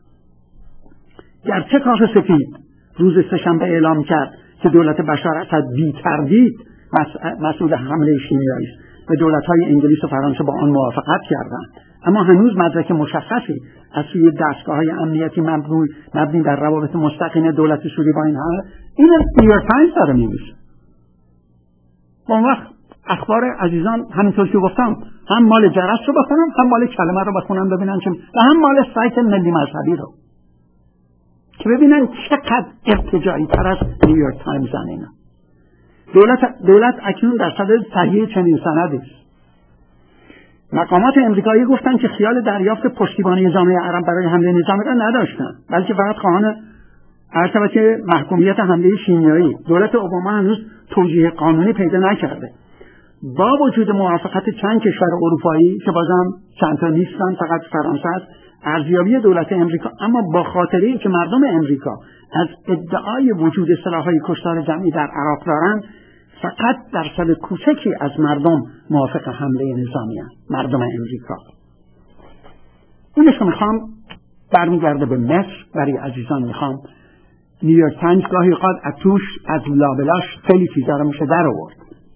گرچه کاخ سفید روز سه‌شنبه اعلام کرد که دولت بشار اسد بی تردید مسئول حمله شیمیایی است و دولت‌های انگلیس و فرانسه با آن موافقت کردند، اما هنوز مدرک مشخصی از سوی دستگاه‌های امنیتی مبنی مبنی در روابط مستقیم دولت سوریه با این حمله این نیویورک تایمز داره می‌نویسه. اون وقت اخبار عزیزان همینطور که گفتم هم مال جرس رو بخونم، هم مال کلمه رو بخونم ببینن چه، و هم مال سایت ملی مذهبی رو که ببینن چقدر ارتجاعی تر از نیویورک تایمز اینا. دولت دولت اکنون در صدد تهیه چنین سندی است. مقامات امریکایی گفتند که خیال دریافت پشتیبانی جامعه عرب برای حمله نظامی را نداشتند، بلکه فقط خواهان ارتباط محکومیت حمله شیمیایی. دولت اوباما هنوز توجیه قانونی پیدا نکرده. با وجود موافقت چند کشور اروپایی که بازم چند تا نیستن، فقط فرانسه است، ارزیابی دولت امریکا، اما با خاطری که مردم امریکا از ادعای وجود سلاح‌های کشتار جمعی در عراق دارند، فقط درصد کوچکی از مردم موافق حمله نظامی هستند. مردم امریکا. اینش که میخوام برمیگرده به مصر. برای عزیزان میخوام نیویورک تایمز گاهی اوقات از توش از لابلاش خیلی چیزا رو میشه در آورد.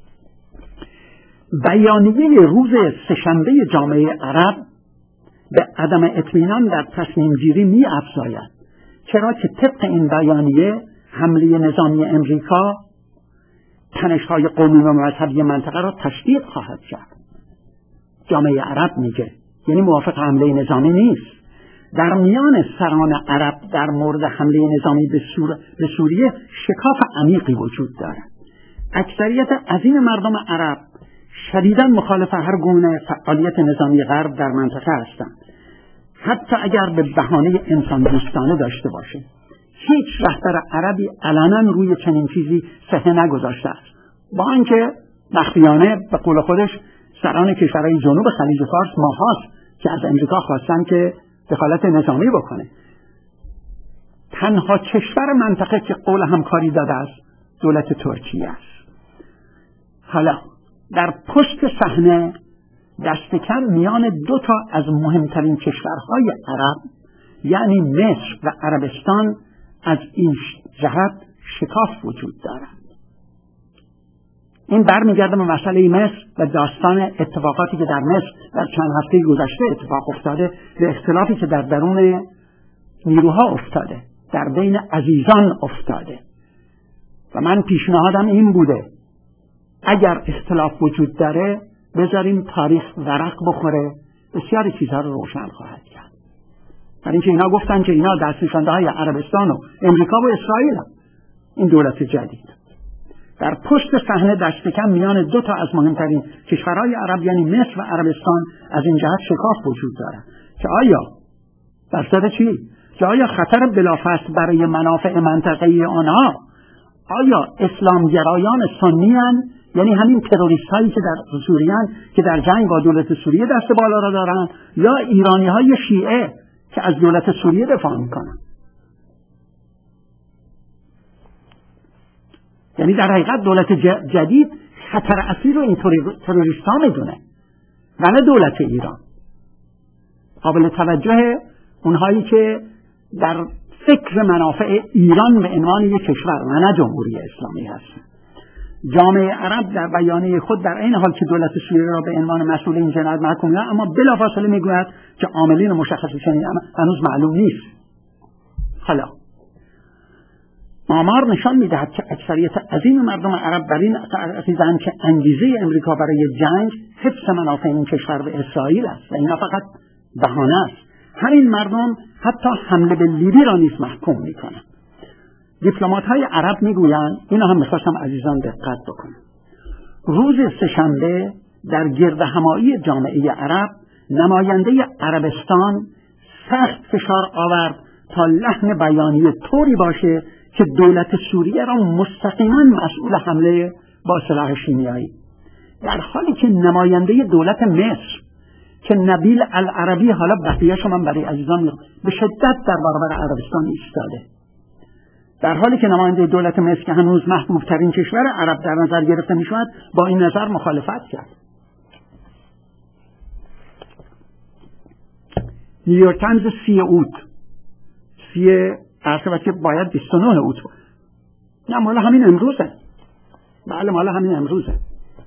بیانیه روز سه‌شنبه جامعه عرب به عدم اطمینان در تصمیم گیری می افزاید، چرا که طبق این بیانیه حمله نظامی امریکا تنش‌های قومی و مذهبی منطقه را تشدید خواهد کرد. جامعه عرب میگه، یعنی موافق حمله نظامی نیست. در میان سران عرب در مورد حمله نظامی به, سور... به سوریه شکاف عمیقی وجود دارد. اکثریت عظیم مردم عرب شدیداً مخالف هر گونه فعالیت نظامی غرب در منطقه هستند، حتی اگر به بهانه انسان دوستانه داشته باشه. هیچ رهبر عربی علنا روی چنین چیزی صحه نگذاشته است، با اینکه مخفیانه به قول خودش سران کشورهای جنوب خلیج فارس ماهاست که از امریکا خواستن که دخالت نظامی بکنه. تنها کشور منطقه که قول همکاری داده است دولت ترکیه است. حالا در پشت صحنه دست کم میان دو تا از مهمترین کشورهای عرب، یعنی مصر و عربستان، از این جهت شکاف وجود دارد. این برمیگرده به مسئله مصر و داستان اتفاقاتی که در مصر در چند هفته گذشته اتفاق افتاده و اختلافی که در درون نیروها افتاده، در بین عزیزان افتاده. و من پیشنهادم این بوده اگر اختلاف وجود داره بذاریم تاریخ ورق بخوره، بسیاری چیزها رو روشن خواهد کرد. برای اینکه اینا گفتن که اینا دست نشانده های عربستان و امریکا و اسرائیل هم. این دولت جدید در پشت صحنه دست کم میان دو تا از مهمترین کشورهای عرب یعنی مصر و عربستان از این جهت شکاف وجود داره که آیا در صورت چی؟ که آیا خطر بلافاصله برای منافع منطقه‌ای آنها آیا اسلامگرایان سنی هستند، یعنی همین تروریست هایی که در سوریه هستند که در جنگ با دولت سوریه دست بالا را دارند، یا ایرانی های شیعه که از دولت سوریه دفاع میکنند؟ یعنی در حقیقت دولت جدید خطر اصلی رو این تروریست ها میدونه و نه دولت ایران. قابل توجه اونهایی که در فکر منافع ایران به عنوان یک کشور و نه جمهوری اسلامی هستند. جامعه عرب در بیانیه خود در این حال که دولت سوریه را به عنوان مسئول این جنایت محکوم می‌کند، اما بلافاصله میگوید که عاملین مشخص چنین هنوز معلوم نیست. حالا آمار نشان می‌دهد که اکثریت عظیم مردم عرب بر این عقیده‌اند که انگیزه امریکا برای جنگ حفظ منافع این کشور به اسرائیل است و اینا فقط بهانه است. همین مردم حتی حمله به لیبی را نیز محکوم می‌کنند. دیپلمات‌های عرب میگویند، اینا هم می‌خواستم عزیزان دقت بکنند، روز سه‌شنبه در گردهمایی جامعه عرب نماینده عربستان سخت فشار آورد تا لحن بیانیه طوری باشه که دولت سوریه را مستقیما مسئول حمله با سلاح شیمیایی، در حالی که نماینده دولت مصر که نبیل العربی، حالا بقیه‌شو من برای عزیزان به شدت در برابر عربستان ایستاده، در حالی که نماینده دولت مصر که هنوز محبوب ترین کشور عرب در نظر گرفته می شود با این نظر مخالفت کرد. نیویورک تایمز سی اوت سی عرصه که باید بیست و نه اوت بود. نه مالا همین امروزه. بله مالا همین امروزه.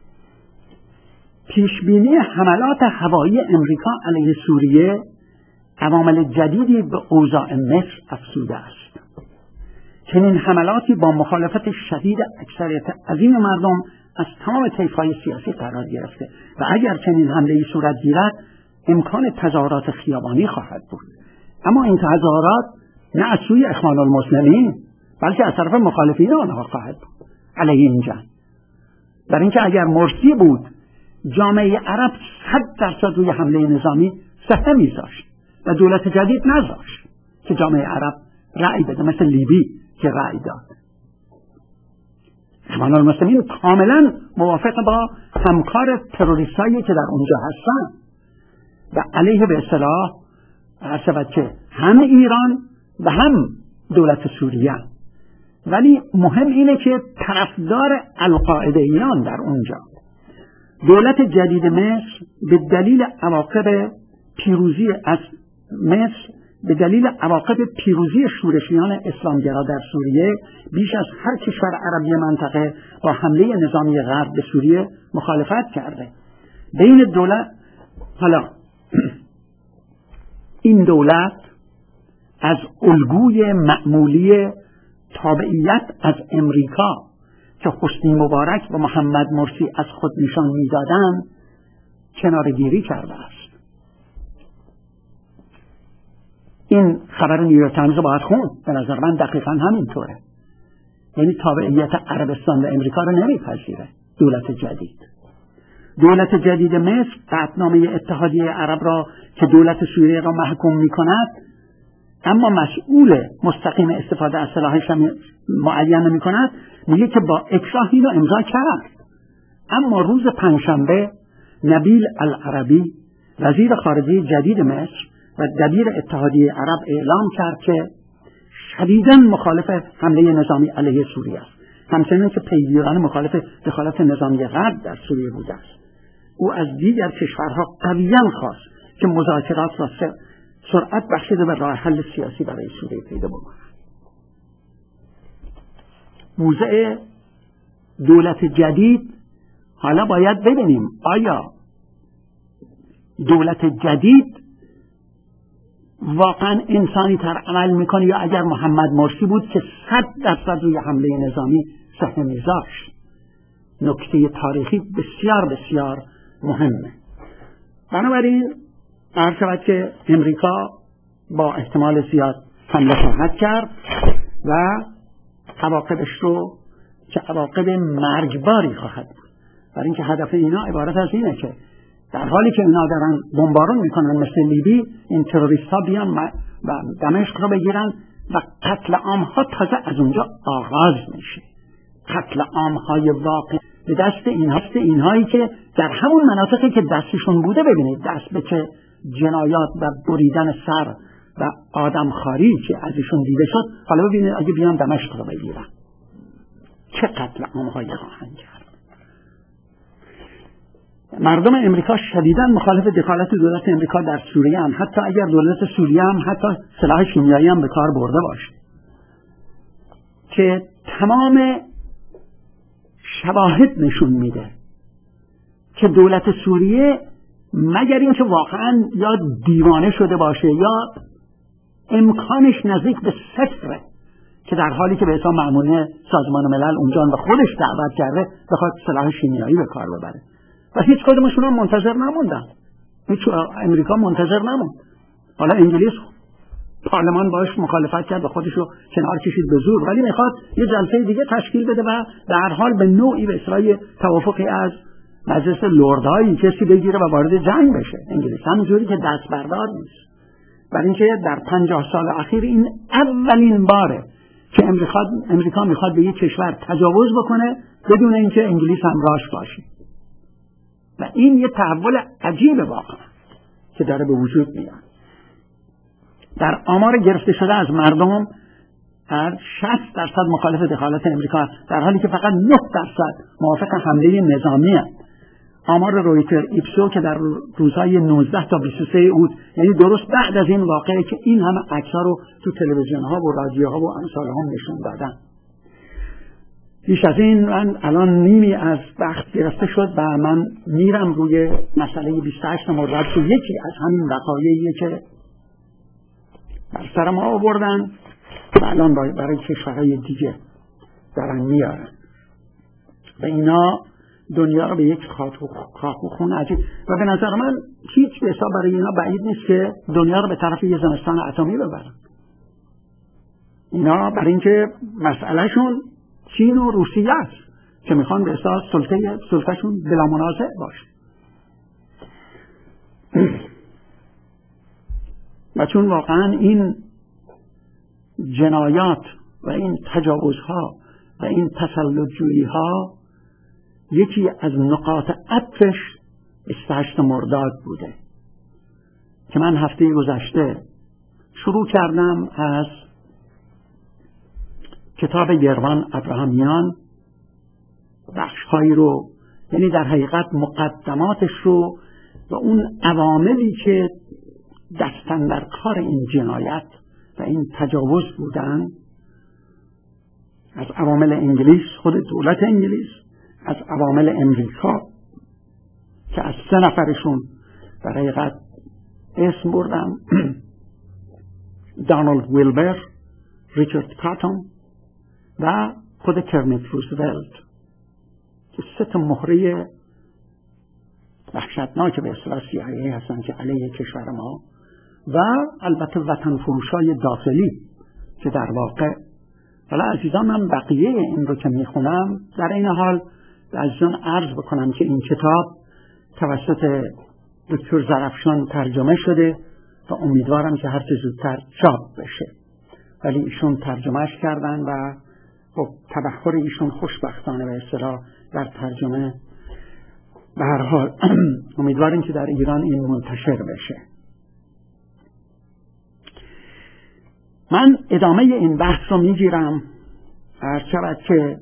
پیشبینی حملات هوایی امریکا علیه سوریه عوامل جدیدی به اوضاع مصر افزوده است. چنین حملاتی با مخالفت شدید اکثریت عظیم مردم از تمام طیف‌های سیاسی قرار گرفته و اگر چنین حمله‌ای صورت گیرد امکان تظاهرات خیابانی خواهد بود. اما این تظاهرات نه از سوی اخوان المسلمین بلکه از طرف مخالفین آنها خواهد بود علیه این جنگ. در اینکه اگر مرسی بود جامعه عرب صد درصد روی حمله نظامی صحنه میذاشت و دولت جدید نذاشت که جامعه عرب رأی بده، مثل لیبی که رأی داد. اخوان المسلمین کاملا موافق با همکار تروریستایی که در اونجا هستن و علیه به اصطلاح عرض که هم ایران و هم دولت سوریه. ولی مهم اینه که طرفدار القاعده ایران در اونجا. دولت جدید مصر به دلیل عواقب پیروزی از مصر به دلیل عواقب پیروزی شورشیان اسلامگرا در سوریه بیش از هر کشور عربی منطقه با حمله نظامی غرب به سوریه مخالفت کرده. بین دولت حالا این دولت از الگوی معمولی تابعیت از امریکا که حسنی مبارک و محمد مرسی از خود نشان می‌دادند کناره‌گیری کرده است. این خبر نیویورک تایمز رو باید خوند. به نظر من دقیقاً همینطوره. یعنی تابعیت عربستان و امریکا رو نمیپذیره دولت جدید. دولت جدید مصر قطعنامه اتحادیه عرب را که دولت سوریه را محکوم می‌کند اما مسئول مستقیم استفاده از سلاحش معین نمی‌کند، میگه که با اکراه اینو امضا کرد. اما روز پنجشنبه نبیل العربی وزیر خارجه جدید مصر و دبیر اتحادیه عرب اعلام کرد که شدیداً مخالف حمله نظامی علیه سوریه است، همچنین که پیگیران مخالف دخالت نظامی غرب در سوریه بوده است. او از دیگر کشورها قویاً خواست که مذاکرات را سرعت بخشیده به راه حل سیاسی برای سوریه پیدا بکند. موضع دولت جدید، حالا باید ببینیم آیا دولت جدید واقعا انسانی تر عمل میکنه یا اگر محمد مرسی بود که صد درصد روی حمله نظامی صحنه میذاشت. نکته تاریخی بسیار بسیار مهمه. بنابراین عرض شود که امریکا با احتمال زیاد حمله خواهد کرد و عواقبش رو که عواقب مرگباری خواهد بود، برای اینکه هدف اینا عبارت از اینه که در حالی که اینا دارن بمبارون میکنن مثل لیبی، این تروریست ها بیان و دمشق رو بگیرن و قتل عام ها تازه از اونجا آغاز میشه. قتل عام های واقع به دست این هست اینهایی که در همون مناطقی که دستشون بوده. ببینید دست به چه جنایات و بریدن سر و آدم خاری که ازشون دیده شد. حالا ببینید اگه بیان دمشق رو بگیرن چه قتل عام هایی خواهند کرد. مردم امریکا شدیداً مخالف دخالت دولت امریکا در سوریه هم، حتی اگر دولت سوریه هم حتی سلاح شیمیایی هم به کار برده باشه، که تمام شواهد نشون میده که دولت سوریه مگر اینکه واقعاً یا دیوانه شده باشه یا امکانش نزدیک به صفره که در حالی که به حساب مأمون سازمان ملل اونجا و خودش دعوت کرده بخواد سلاح شیمیایی به کار ببره و هیچ کدومشون هم منتظر نموندن. هیچ امریکا منتظر نموند. حالا انگلیس پارلمان باش مخالفت کرد و خودشو کنار کشید به زور، ولی میخواد یه جلسه دیگه تشکیل بده و در حال به نوعی به اصطلاح توافقی از مجلس لردهایی کسی بگیره و وارد جنگ بشه. انگلیس همینجوری که دست بردار نیست، برای اینکه در پنجاه سال اخیر این اولین باره که امریکا امریکا میخواد به یک کشور تجاوز بکنه بدون اینکه انگلیس همراهش باشه. و این یه تحول عجیب واقعا که داره به وجود میاد. در آمار گرفته شده از مردم هر شصت درصد مخالف دخالت امریکا، در حالی که فقط نه درصد موافق حمله نظامی هست. آمار رویتر ایپسو که در روزهای نوزده تا بیست و سه اوت، یعنی درست بعد از این واقعه که این همه عکس‌ها رو تو تلویزیون ها و رادیوها و امثال هم نشون دادن. بیش از این من الان نیمی از وقت گرفته شد و من میرم روی مسئله بیست و هشت مرداد که یکی از همین وقایعیه که بر سر ما آوردن و الان برای کشورهای دیگه دارن میارن و اینا دنیا رو به یک خاک و خون عجیب. و به نظر من هیچ به حساب برای اینا بعید نیست که دنیا رو به طرف یه زمستان اتمی ببرن. اینا برای اینکه مسئلهشون چین و روسیه است که میخوان به اساس سلطه سلطهشون بلا منازع باشه. و چون واقعا این جنایات و این تجاوزها و این تسلط‌جویی‌ها یکی از نقاط عطفش بیست و هشت مرداد بوده که من هفته گذشته شروع کردم از کتاب یروان ابراهامیان بخش‌هایی رو، یعنی در حقیقت مقدماتش رو و اون عواملی که دستن در کار این جنایت و این تجاوز بودن، از عوامل انگلیس، خود دولت انگلیس، از عوامل امریکا که از سه نفرشون در حقیقت اسم بردم دانالد ویلبر، ریچارد کاتون و خود کرمیت روزولت که سه تا مهره وحشتناک به اصطلاح سی آی ای هستن که علیه کشور ما و البته وطن فروشای داخلی که در واقع، حالا عزیزان من بقیه این رو که میخونم در این حال عزیزان عرض بکنم که این کتاب توسط دکتر زرفشان ترجمه شده و امیدوارم که هر چه زودتر چاپ بشه، ولی ایشون ترجمهش کردن و خب تبخور ایشون خوشبختانه به اصطلاح در ترجمه به هر حال امیدواریم که در ایران این منتشر بشه. من ادامه این بحث رو میگیرم. هر شود که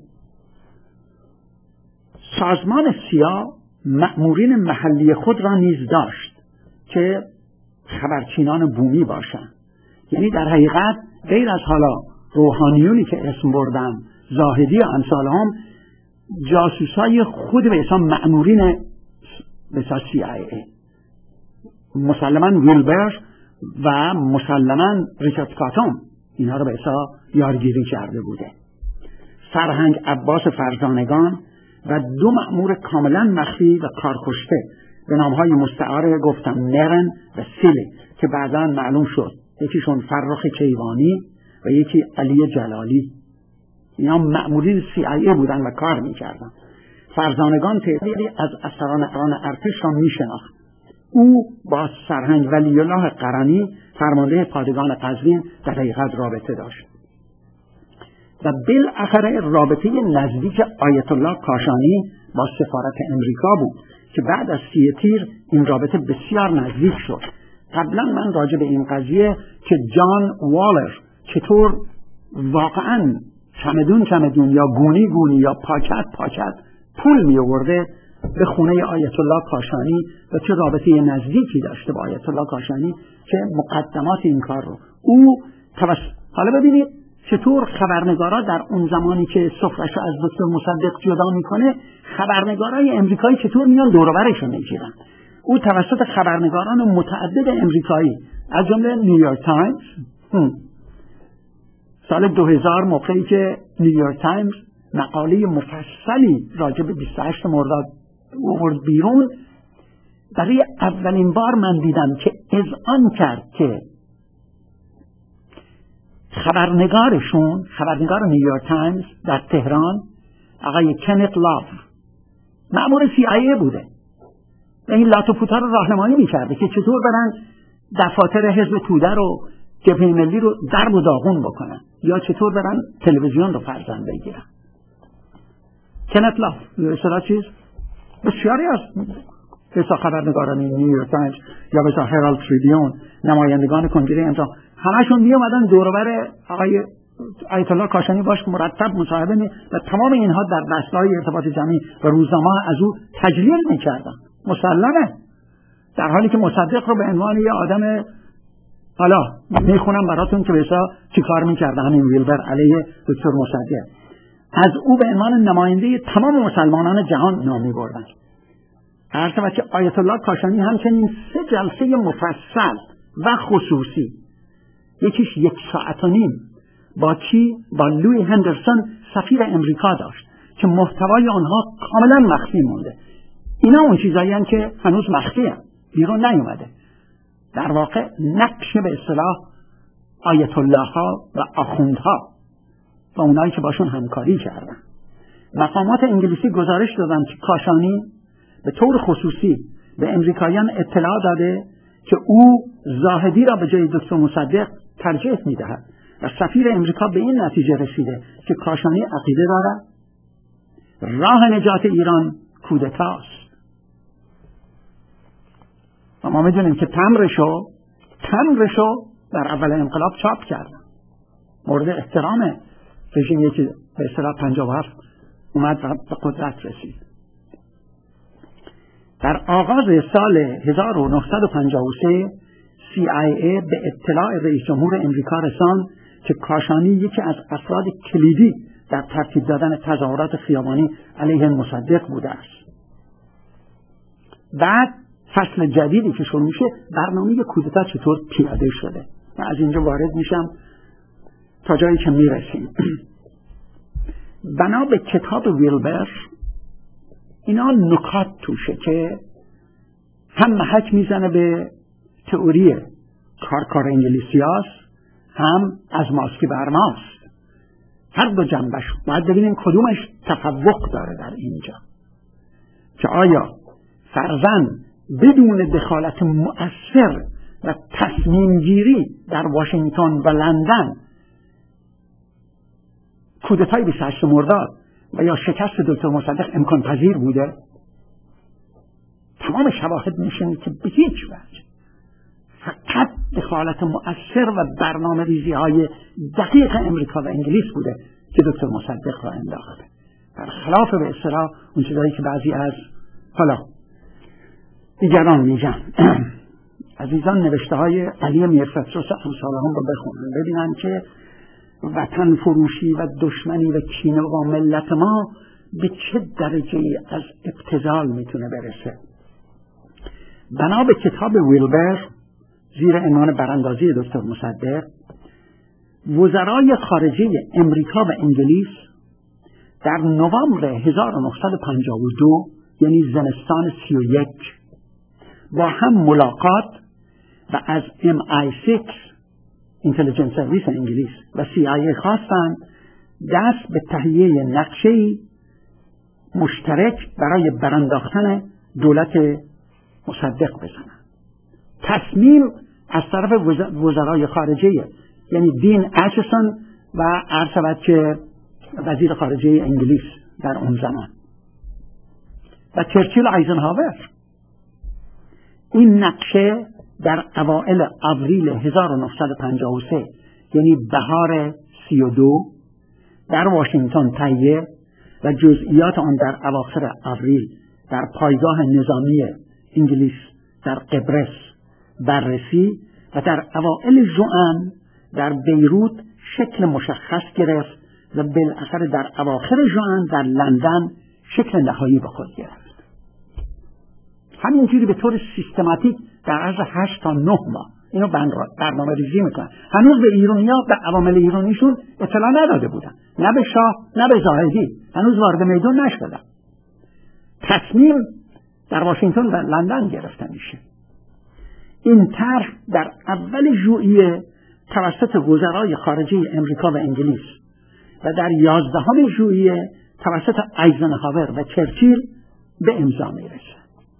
سازمان سیا مأمورین محلی خود را نیز داشت که خبرچینان بومی باشند، یعنی در حقیقت غیر از حالا روحانیونی که اسم بردم زاهدی و امثال هم جاسوسای خود به اسم مأمورین به اسم سی آی ای، مسلماً ویلبر و مسلماً ریچارد کاتون اینها رو به اسم یارگیری کرده بوده. سرهنگ عباس فرزانگان و دو مأمور کاملا مخفی و کارکشته به نامهای مستعار گفتم نرن و سیلی که بعداً معلوم شد یکیشون فرخ کیوانی و یکی علی جلالی. اینا مأمورین سی آی ای بودن و کار میکردن. فرزانگان تعدادی از افسران ارتش را میشناخت. او با سرهنگ ولی الله قرنی فرمانده پادگان قزوین در حقیقت رابطه داشت و بالاخره رابطه نزدیک آیت الله کاشانی با سفارت امریکا بود که بعد از سی تیر این رابطه بسیار نزدیک شد. قبلا من راجع به این قضیه که جان والر چطور واقعا چمدون چمدون یا گونی گونی یا پاکت پاکت پول می آورده به خونه آیت الله کاشانی و چه رابطه نزدیکی داشته با آیت الله کاشانی که مقدمات این کار رو او توس... حالا ببینید چطور خبرنگارا در اون زمانی که سفره‌شو از دکتر مصدق جدا میکنه خبرنگارای امریکایی چطور میان دور و برشون میگیرن. او توسط خبرنگاران متعدد امریکایی از جمله نیویورک تایمز سال دو هزار موقعی که نیویورک تایمز مقاله مفصلی راجع به بیست و هشت مرداد آورد بیرون، برای اولین بار من دیدم که اذعان کرد که خبرنگارشون خبرنگار نیویورک تایمز در تهران آقای کنت لاف مأمور سی آی ای بوده و این لات و پوتا رو راهنمایی میکرده که چطور برن دفاتر حزب توده رو جبهه ملی رو درب و داغون بکنن یا چطور برن تلویزیون رو فرزند بگیرن. کنت لاف مثلا چیز بسیاری از مثلا خبرنگاران نیویورک تایمز یا مثلا هرالد تریبیون نمایندگان کنگره امضا همشون می اومدن دور و بر آقای آیت الله کاشانی باش مرتب مصاحبه می و تمام اینها در بحث‌های ارتباط جمعی و روزنامه از او تجلیل می‌کردن. مسلمه در حالی که مصدق رو به عنوان یه آدم حالا میخونم براتون که بسا چی کار می‌کرد همین ویلبر علیه دکتر مصدق، از او به عنوان نماینده تمام مسلمانان جهان نام می‌بردن. عرض که آیت الله کاشانی همچنین سه جلسه مفصل و خصوصی، یکیش یک ساعت و نیم با کی؟ با لوی هندرسون سفیر امریکا داشت که محتوای آنها کاملا مخفی مونده. اینا اون چیزایی هستند که هنوز مخفی هستند، بیرون نیومده. در واقع نقش به اصطلاح آیت الله ها و آخوندها و اونایی که باشون همکاری کردن. مقامات انگلیسی گزارش دادن که کاشانی به طور خصوصی به امریکایان اطلاع داده که او زاهدی را به جای دکتر مصدق ترجیح می‌دهد و سفیر امریکا به این نتیجه رسیده که کاشانی عقیده دارد راه نجات ایران کودتاست. و ما می‌دونیم که تمرشو تمرشو در اول انقلاب چاپ کردن، مورد احترام رژیمی که به اصطلاح پنجاه و هفت اومد و به قدرت رسید. در آغاز سال هزار و نهصد و پنجاه و سه سی آی ای به اطلاع رئیس جمهور امریکا رساند که کاشانی یکی از افراد کلیدی در ترتیب دادن تظاهرات خیابانی علیه مصدق بوده است. بعد فصل جدیدی که شروع میشه برنامه کودتا چطور پیاده شده و از اینجا وارد میشم تا جایی که میرسیم. بنا به کتاب ویلبر اینا نکات توشه که هم محک میزنه به تئوری کارکار انگلیسی هاست، هم از ماست که بر ماست. هر دو جنبش باید ببینیم کدومش تفوق داره در اینجا، که آیا فرضاً بدون دخالت مؤثر و تصمیم گیری در واشنگتن و لندن کودتای بیست و هشتم مرداد و یا شکست دکتر مصدق امکان پذیر بوده؟ تمام شواهد نشون که به هیچ وجه. فقط دخالت مؤثر و برنامه ریزی های دقیق امریکا و انگلیس بوده که دکتر مصدق را انداخته، برخلاف به اصطلاح اون چیزایی که بعضی از حالا دیگران میگن. عزیزان نوشته های علی میرفتروس امثال هم رو بخونن، ببینن که وطن فروشی و دشمنی و کینه با ملت ما به چه درجه از ابتذال میتونه برسه. بنا به کتاب ویلبر زیر عنوان براندازی دکتر مصدق، وزرای خارجه امریکا و انگلیس در نوامبر هزار و نهصد و پنجاه و دو یعنی زمستان سی و یک با هم ملاقات و از ام آی سیکس اینتلیجنس سرویس انگلیس و سی آی ای خواستند دست به تهیه نقشه‌ای مشترک برای برانداختن دولت مصدق بزنند. تصمیم از طرف وزرای خارجه یعنی دین اچسون و عرض شود که وزیر خارجه انگلیس در اون زمان و چرچیل آیزنهاور. این نقشه در اوائل آوریل هزار و نهصد و پنجاه و سه یعنی بهار سی و دو در واشنگتن تهیه و جزئیات آن در اواخر آوریل در پایگاه نظامی انگلیس در قبرس بررسی و در اوائل ژوئن در بیروت شکل مشخص گرفت و بالاخره در اواخر ژوئن در لندن شکل نهایی به خود گرفت. همینجوری به طور سیستماتیک در عرض هشت تا نه ماه اینو برنامه ریزی میکنن. هنوز به ایرانی‌ها به عوامل ایرانیشون اطلاع نداده بودن، نه به شاه نه به زاهدی، هنوز وارد میدان نشدن. تصمیم در واشنگتن و لندن گرفته میشه. این طرح در اول ژوئیه توسط وزرای خارجه امریکا و انگلیس و در یازدهم ژوئیه توسط آیزنهاور و چرچیل به امضا میرسه.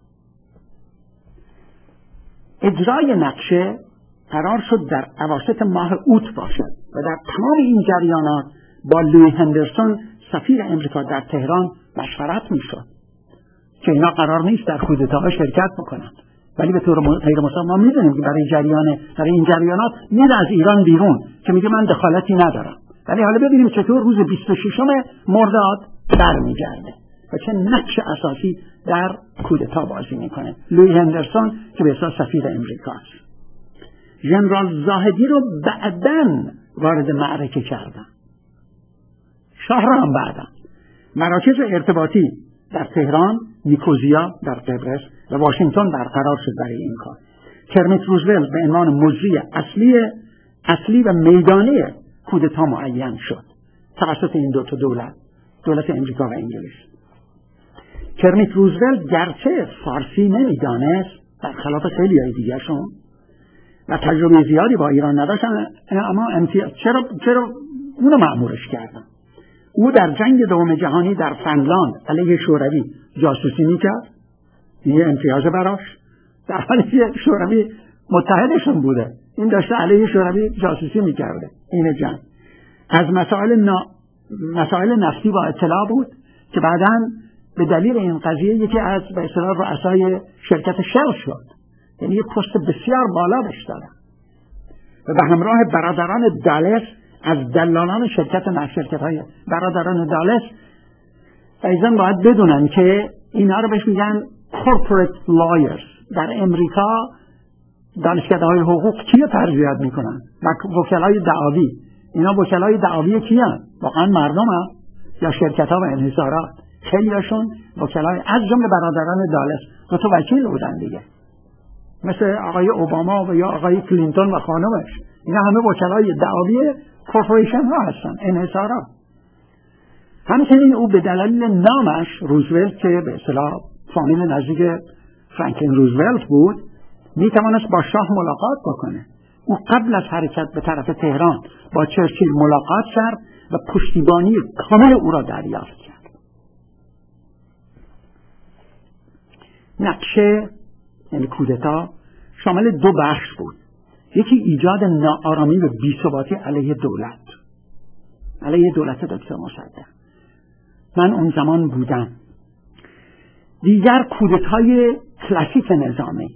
اجرای نقشه قرار شد در اواسط ماه اوت باشد و در تمام این جریانات با لوی هندرسون سفیر امریکا در تهران مشورت میشد که اینا قرار نیست در کودتاها شرکت بکنند، ولی به طور غیر مساوی ما میدونیم که برای جریان برای این جریانات میره از ایران بیرون که میگه من دخالتی ندارم. ولی حالا ببینیم چطور روز بیست و ششم مرداد برمیگرده و چه نقش اساسی در کودتا بازی میکنه. لوی هندرسون که به حساب سفیر امریکاست. ژنرال زاهدی رو بعداً وارد معرکه کردن، شاه را هم بعداً. مراکز ارتباطی در تهران، نیکوزیا در قبرس و واشنگتن برقرار شد برای این کار. کرمیت روزولت به عنوان مجری اصلی اصلی و میدانی کودتا معین شد توسط این دو تا دولت، دولت امریکا و انگلیس. کرمیت روزولت گرچه فارسی نمیدانست برخلاف خیلی های دیگه شون و تجربه زیادی با ایران نداشتن، اما امتیاز چرا چرا اونو مأمورش کردن. او در جنگ دوم جهانی در فنلاند علیه شوروی جاسوسی میکرد، یه امتیاز براش، در حالی که شوروی متحدشون بوده، این داشته علیه شوروی جاسوسی میکرده. این جنگ از مسائل نا... مسائل نفتی با اطلاع بود که بعداً به دلیل این قضیه یکی از به اصطلاح رؤسای شرکت شل شد، یعنی یک پست بسیار بالا بهش دادن و به همراه برادران دالس از دلالان شرکت نفت، شرکت های برادران دالس. ایضاً باید بدونن که اینا رو بهش میگن corporate lawyers. در امریکا دانشکده های حقوق کیو تربیت میکنن؟ وکلای دعاوی. اینا وکلای دعاوی کیان؟ واقعا مردم ها یا شرکت ها و انحصارات؟ خیلی هاشون وکلای از جمله برادران دالس دو تا وکیل بودن دیگه، مثل آقای اوباما و یا آقای کلینتون و خانمش. اینا همه وکلای دعاوی کورپوریشن ها هستن، انحصارات. همچنین او به دلیل نامش روزولت که به اصطلاح فامیل نزدیک فرانکلین روزولت بود می توانست با شاه ملاقات بکنه. او قبل از حرکت به طرف تهران با چرچیل ملاقات کرد و پشتیبانی کامل او را دریافت کرد. نقشه یعنی کودتا شامل دو بخش بود. یکی ایجاد ناآرامی و بی‌ثباتی علیه دولت، علیه دولت دکتر مصدق. من اون زمان بودم. دیگر کودتای کلاسیک نظامی.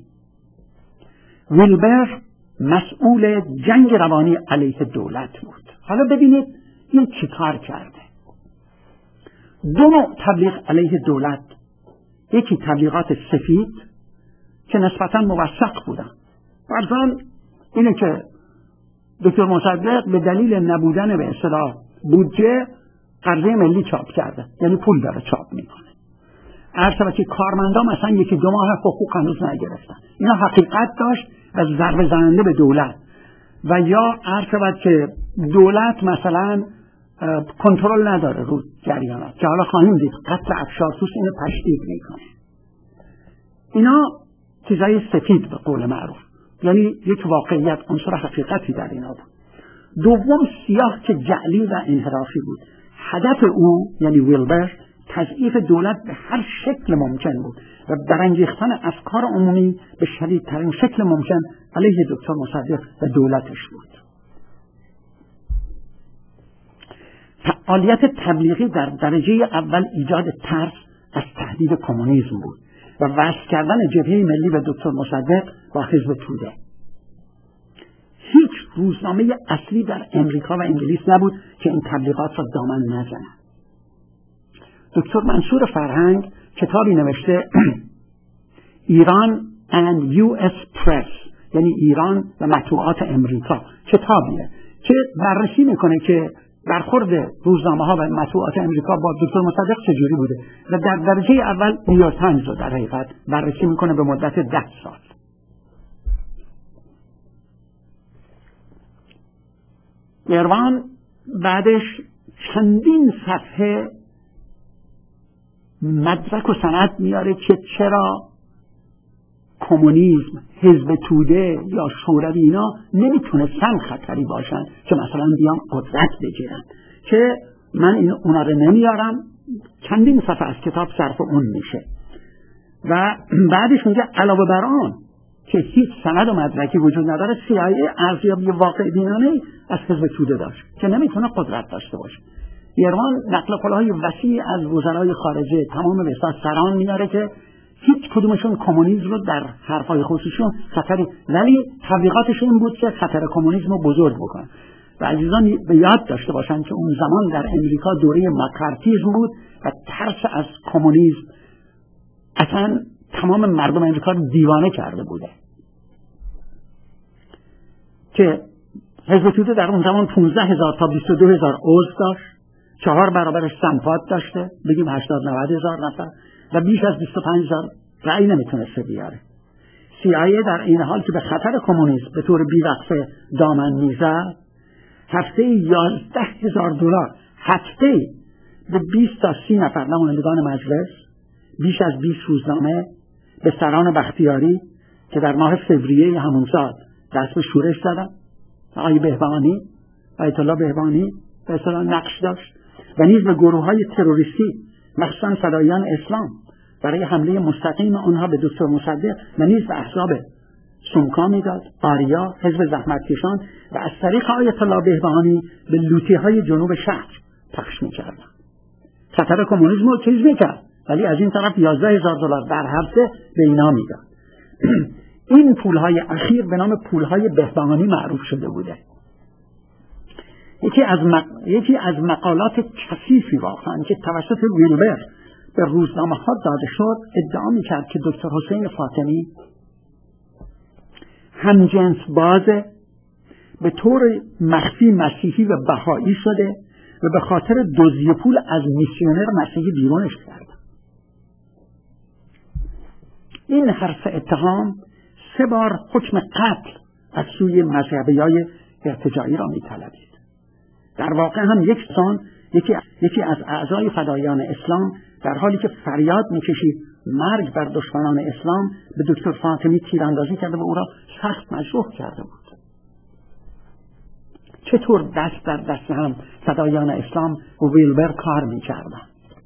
ویلبر مسئول جنگ روانی علیه دولت بود. حالا ببینید این چی کار کرده. دو نوع تبلیغ علیه دولت، یکی تبلیغات سفید که نسبتاً موثق بودن. فرضاً اینه که دکتر مصدق به دلیل نبودن به اصطلاح بودجه قرضه ملی چاپ کرده، یعنی پول داره چاپ میکنه. عرض که کارمندان مثلا یکی دو ماه حقوق هنوز نگرفتن. اینا حقیقت داشت و ضربه زننده به دولت. و یا عرض که دولت مثلا کنترل نداره رو جریانات که حالا خواهیم دید قتل افشارتوس اینو تشدید میکنه. اینا چیزای سفید به قول معروف، یعنی یک واقعیت، عنصر حقیقتی در اینا بود. دوم سیاه که جعلی و انحرافی بود. هدف او یعنی ویلبر تضعیف دولت به هر شکل ممکن بود و برانگیختن افکار عمومی به شدیدترین شکل ممکن علیه دکتر مصدق و دولتش بود. فعالیت تبلیغی در درجه اول ایجاد ترس از تهدید کمونیسم بود و وصل کردن جبهه ملی به دکتر مصدق با حزب توده. هیچ روزنامه اصلی در امریکا و انگلیس نبود که این تبلیغات را دامن نزند. دکتر منصور فرهنگ کتابی نوشته ایران and یو اس Press، یعنی ایران و مطبوعات امریکا، کتابیه که بررسی میکنه که برخورد روزنامه ها و مطبوعات امریکا با دکتر مصدق چجوری بوده و در درجه اول نیویورک تایمز رو در حقیقت بررسی میکنه به مدت ده سال. ایروان بعدش چندین صفحه مدرک و سند میاره که چرا کمونیسم، حزب توده یا شوروی اینا نمیتونستن خطری باشن که مثلا بیان قدرت بگیرن، که من این اونا رو نمیارم. چندین صفحه از کتاب صرف اون میشه و بعدش میگه علاوه بر آن که هیچ سند و مدرکی وجود نداره، سی آی ای ارزیابی واقع بینانه از حزب توده داشت که نمیتونه قدرت داشته باشه. ایران نقل قول‌های وسیع از وزرای خارجه تمام به سران میاره که هیچ کدومشون کمونیسم رو در حرفای خصوصیشون خطری، ولی تبلیغاتش این بود که خطر کمونیسم رو بزرگ بکنن. و عزیزان به یاد داشته باشن که اون زمان در امریکا دوره مکارتیسم بود و ترس از کمونیسم اصلا تمام مردم امریکا رو دیوانه کرده بوده. که حزب توده در اون زمان پانزده هزار تا بیست و دو هزار عضو داشت، چهار برابرش سنپاد داشته، بگیم هشتاد نود هزار نفر، و بیش از بیست و پنج هزار رأی نمیتونسته بیاره. سی آی ای در این حال که به خطر کمونیسم به طور بی‌وقفه دامن میزد، هفته یازده هزار دلار هفته به بیست تا سی نفر نمایندگان مجلس، بیش از بیست روزنامه، به سران بختیاری که در ماه فوریه همون سال دست به شورش زدن، آقای بهبانی، آیت الله بهبانی به اصطلاح نقش داشت، و نیز به گروه های تروریستی مخصوصا فدایان اسلام برای حمله مستقیم آنها به دکتر مصدق و نیز به احزاب سمکا میداد، آریا، حزب زحمتکشان و از طریق آیت الله بهبانی به لوطی های جنوب شهر پخش میکردن. خطر کمونیسم رو چیز میکرد، ولی از این طرف یازده هزار دلار در هفته به اینا میداد. این پولهای اخیر به نام پولهای بهبانی معروف شده بوده. یکی از, مق... یکی از مقالات کثیفی واقعا که توسط ویلبر به روزنامه ها داده شد ادعا میکرد که دکتر حسین فاطمی همجنس بازه، به طور مخفی مسیحی و بهایی شده و به خاطر دزدی پول از میسیونر مسیحی بیرونش کرد. این حرف اتهام سه بار حکم قتل از سوی مذهبیای ارتجاعی را میطلبید. در واقع هم یک سان یکی, یکی از اعضای فدایان اسلام در حالی که فریاد میکشید مرگ بر دشمنان اسلام به دکتر فاطمی تیراندازی کرده و او را سخت مجروح کرده بود. چطور دست در دست هم فدایان اسلام و ویلبر کار میکردن؟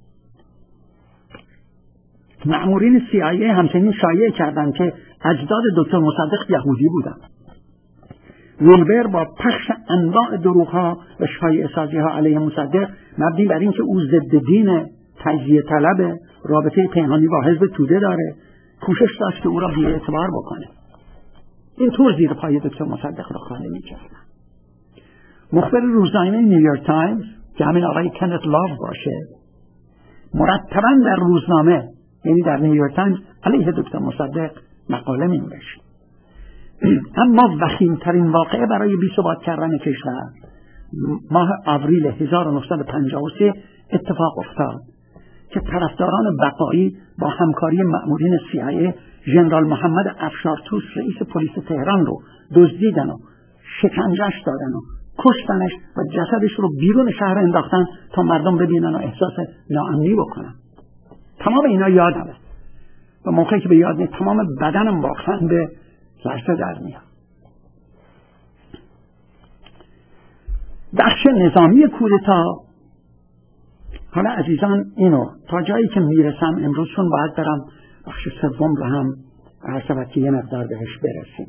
مأمورین سی آی ای همچنین شایعه کردند که اجداد دکتر مصدق یهودی بودند. ویلبر با پخش انواع دروغ‌ها و شایعه سازی‌ها علیه مصدق مبنی بر اینکه او ضد دین، تجزیه طلب، رابطه پنهانی با حزب توده داره، کوشش داشت که او را بی‌اعتبار بکنه. این طور زیر پای دکتر مصدق را خالی می‌کردن. مخبر روزنامه نیویورک تایمز که همین آقای کنت لاو باشه، مرتباً در روزنامه یعنی در نیویورک تایمز علیه دکتر مصدق مقاله می‌نوشت. اما وخیمترین واقعه برای بی‌ثبات کردن کشور ماه آوریل هزار و نهصد و پنجاه و سه اتفاق افتاد که طرفداران بقایی با همکاری مأمورین سی آی ای ژنرال محمد افشارتوس رئیس پلیس تهران رو دزدیدن و شکنجهش دادن و کشتنش و جسدش رو بیرون شهر انداختن تا مردم ببینن و احساس ناامنی بکنن. تمام اینا یادمه و موقعی که به یاد میاد تمام بدنم با خنده لرزه در میاد. بخش نظامی کودتا، حالا عزیزان اینو تا جایی که میرسم امروز چون باید برم بخش سوم رو هم هر شود که یه مقدار بهش برسیم.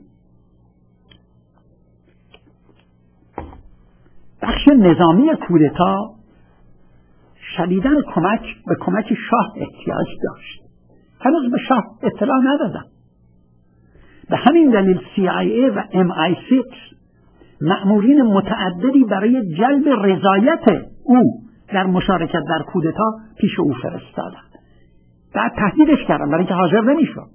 بخش نظامی کودتا شدیداً کمک به کمک شاه احتیاج داشت. هنوز به شاه اطلاع ندادن. به همین دلیل سی آی ای و ام آی سیکس مأمورین متعددی برای جلب رضایت او در مشارکت در کودتا پیش او فرستادند. بعد تهدیدش کردن برای اینکه حاضر نمیشد.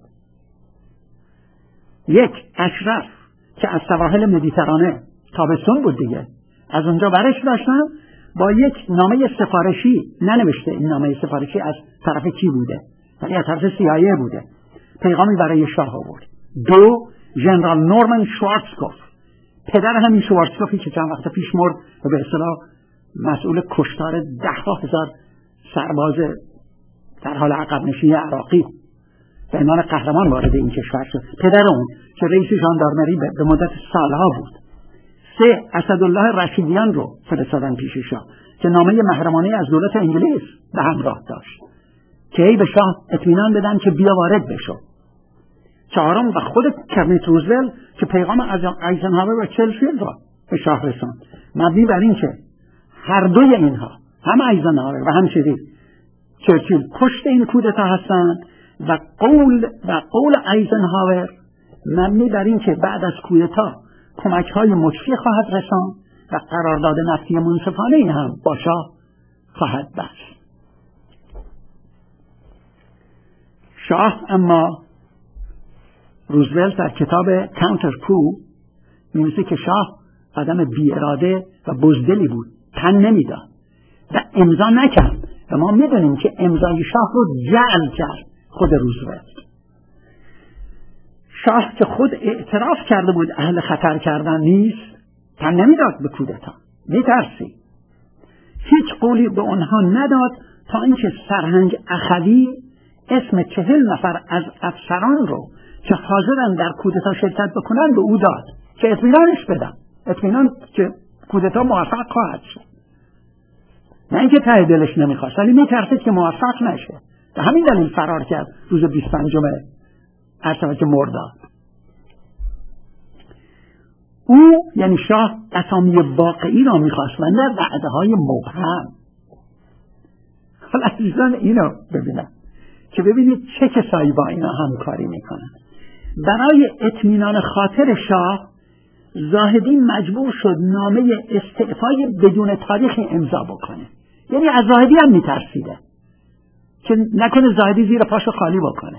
یک اشرف که از سواحل مدیترانه تابستون بود دیگه، از اونجا برش داشتن با یک نامه سفارشی، ننوشته این نامه سفارشی از طرف کی بوده، ولی از طرف سی آی ای بوده، پیغامی برای شاه آورد. دو ژنرال نورمن شوارتزکوف، پدر همین شوارتزکوفی که چند وقت پیش مرد و به اصطلاح مسئول کشتار ده هزار سرباز در حال عقب نشینی عراقی به عنوان قهرمان وارد این کشور شد، پدر اون که رئیس ژاندارمری به مدت سالها بود. سه اسدالله رشیدیان رو فرستادن پیش شاه که نامه محرمانه از دولت انگلیس به همراه داشت که ای به شاه اطمینان بدن که بیا وارد بشو. چهارم و خود کرنیت روزولت که پیغام از آیزنهاور و چرچیل را به شاه رساند، مبنی بر این که هر دوی اینها، هم آیزنهاور و هم چرچیل پشت این کودتا هستند و قول و قول آیزنهاور مبنی بر این که بعد از کودتا کمک‌های مچی خواهد رساند و قرارداد نفتی منصفانه هم با شاه خواهد بست. شاه اما روزولت در کتاب کانتر کو می‌نویسه که شاه آدم بی‌اراده و بزدلی بود، تن نمیداد و امضا نکرد و ما می‌دونیم که امضای شاه رو جعل کرد خود روزولت. شاه که خود اعتراف کرده بود اهل خطر کردن نیست، تن نمیداد به کودتا، میترسی. هیچ قولی به آنها نداد تا اینکه سرهنگ اخوی اسم چهل نفر از افسران رو که حاضرن در کودتا شرکت بکنن به او داد که اطمینانش بدن، اطمینان که کودتا موفق خواهد شد. نه اینکه ته دلش نمیخواست، ولی میترسید که موفق نشه. به همین دلیل فرار کرد روز بیست و پنجم که مرداد. او یعنی شاه اسامی واقعی را میخواست و نه وعده های مبهم. حالا عزیزان اینو ببینن که ببینید چه کسایی با اینا همکاری میکنن. برای اطمینان خاطر شاه زاهدی مجبور شد نامه استعفای بدون تاریخی امضا بکنه. یعنی از زاهدی هم میترسیده که نکنه زاهدی زیر پاشو خالی بکنه.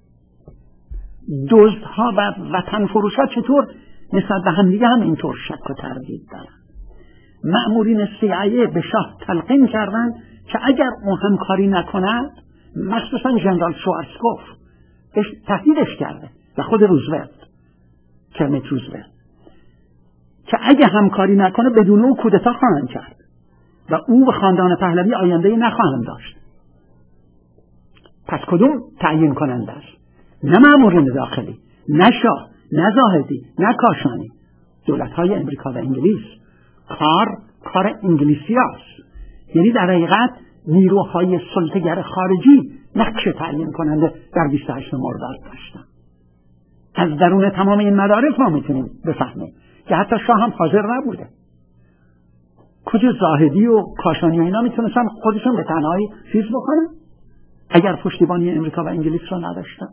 دزدها و وطن فروشا چطور نسبت به هم دیگه هم اینطور شک و تردید دارن. مأمورین سی آی ای به شاه تلقین کردند که اگر اون همکاری نکند، مخصوصا ژنرال شوارتزکوف بهش تهدیدش کرده و خود روزولت، کرنیت روزولت، که اگه همکاری نکنه بدون او کودتا خواهند کرد و او و خاندان پهلوی آینده نخواهند داشت. پس کدوم تعیین کننده است؟ نه مأمورین داخلی، نه شاه، نه زاهدی، نه کاشانی. دولت‌های امریکا و انگلیس. کار کار انگلیسی هست. یعنی در حقیقت نیروهای سلطه‌گر خارجی نقش تعیین کننده در بیست و هشتم مرداد داشتن. از درون تمام این مدارک ما میتونیم بفهمیم که حتی شاه هم حاضر نبوده. کجا زاهدی و کاشانی و اینا میتونستن خودشون به تنهایی چیز بکنن اگر پشتیبانی امریکا و انگلیس رو نداشتن.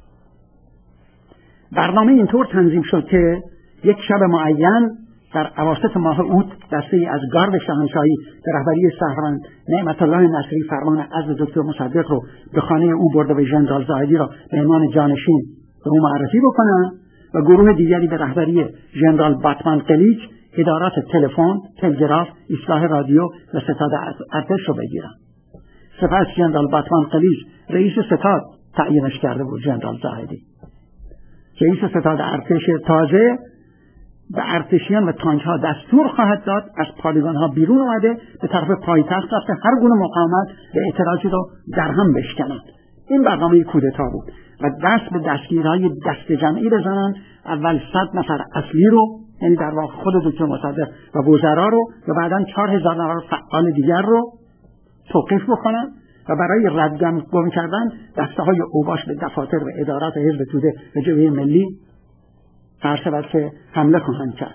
برنامه اینطور تنظیم شد که یک شب معین در اواسط ماه اوت دسته‌ای از گارد شاهنشاهی به رهبری سهروند نعمت الله نصری فرمان عزل دکتر مصدق رو به خانه او برده و ژنرال زاهدی را به عنوان جانشین به او معرفی بکنن و گروه دیگری به رهبری ژنرال باتمن قلیچ ادارات تلفن، تلگراف، ایستگاه رادیو و ستاد ارتش رو بگیرن. سپس ژنرال باتمن قلیچ رئیس ستاد تعیینش کرده بود، ژنرال زاهدی. رئیس ستاد ارتش تازه به ارتشیان و تانک ها دستور خواهد داد از پالیگون ها بیرون اومده به طرف پایتخت رفته هر گونه مقاومت و اعتراضی رو در هم بشکنند. این برنامه کودتا بود و دست به دستگیرهای دست جمعی بزنن. اول صد نفر اصلی رو، یعنی در واقع خود دکتر مصدق و وزرا رو، و بعداً چهار هزار نفر فعال دیگر رو توقیف بکنن و برای ردگم کردن دسته های اوباش به دفاتر و ادارات حزب توده و جبهه ملی هر شود که حمله خواهند کرد.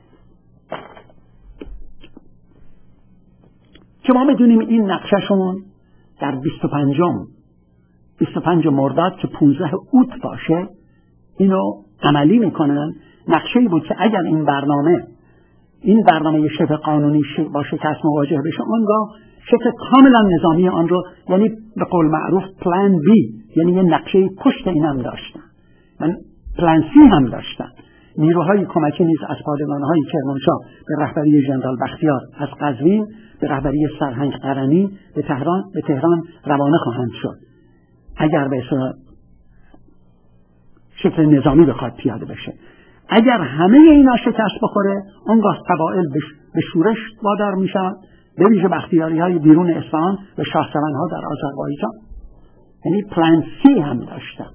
که ما میدونیم این نقشهشون در بیست و پنجم بیست و پنج مرداد که پانزده اوت باشه اینو عملی میکنن. نقشه‌ای بود که اگر این برنامه این برنامه شبه قانونی با شکست مواجه بشه، آنگاه شکل کاملا نظامی آن رو، یعنی به قول معروف پلان بی، یعنی یه نقشه پشت این هم داشتن، من پلان سی هم داشتن. نیروهای کمکی نیز از پادگان‌های کرمانشاه به رهبری ژنرال بختیار از قزوین به رهبری سرهنگ قرنی به تهران به تهران روانه خواهند شد اگر به شکل نظامی بخواد پیاده بشه. اگر همه اینا شکست بخوره، آنگاه قبایل به شورش وادار میشن، به ویژه بختیاری‌های بیرون اصفهان و شاهسوارها در آذربایجان. یعنی پلان سی هم داشتن.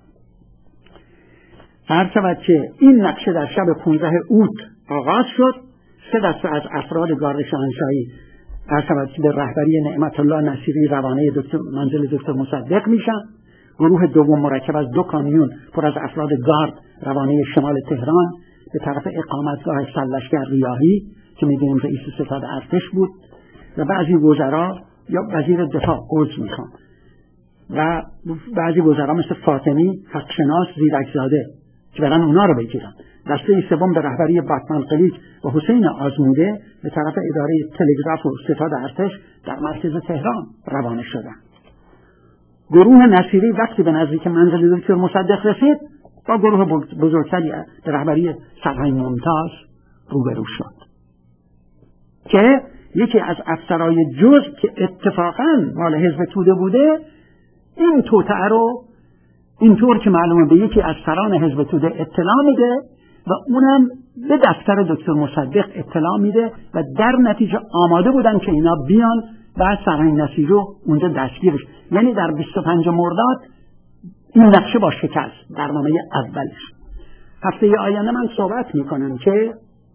هر شود که این نقشه در شب پانزده اوت آغاز شد. سه دسته از افراد گارد شاهنشاهی هر شود که به رهبری نعمت الله نصیری روانه دکتر منزل دکتر مصدق میشن. گروه دوم مرکب از دو کامیون پر از افراد گارد روانه شمال تهران به طرف اقامتگاه سرلشکر ریاحی که میدونیم رئیس ستاد ارتش بود و بعضی وزرا یا وزیر دفاع عضو میخوان و بعضی وزرا مثل فاطمی، حقشناس، زیرکزاده که برن اونا رو بگیرن. دسته سوم به رهبری باتمن قلیچ و حسین آزموده به طرف اداره تلگراف و ستاد ارتش در مرکز تهران روانه شدن. گروه نصیری وقتی به نزدیک منزل دکتر مصدق رسید، با گروه بزرگتری به رهبری سرهنگ ممتاز روبرو شد که یکی از افسرهای جزء که اتفاقاً مال حزب توده بوده، این توطئه رو اینطور که معلومه به یکی از سران حزب توده اطلاع میده و اونم به دفتر دکتر مصدق اطلاع میده و در نتیجه آماده بودن که اینا بیان و سرهنگ نصیری رو اونجا دستگیرش. یعنی در بیست و پنج مرداد این نقشه با شکست برنامه اولش. هفته آینده من صحبت میکنم که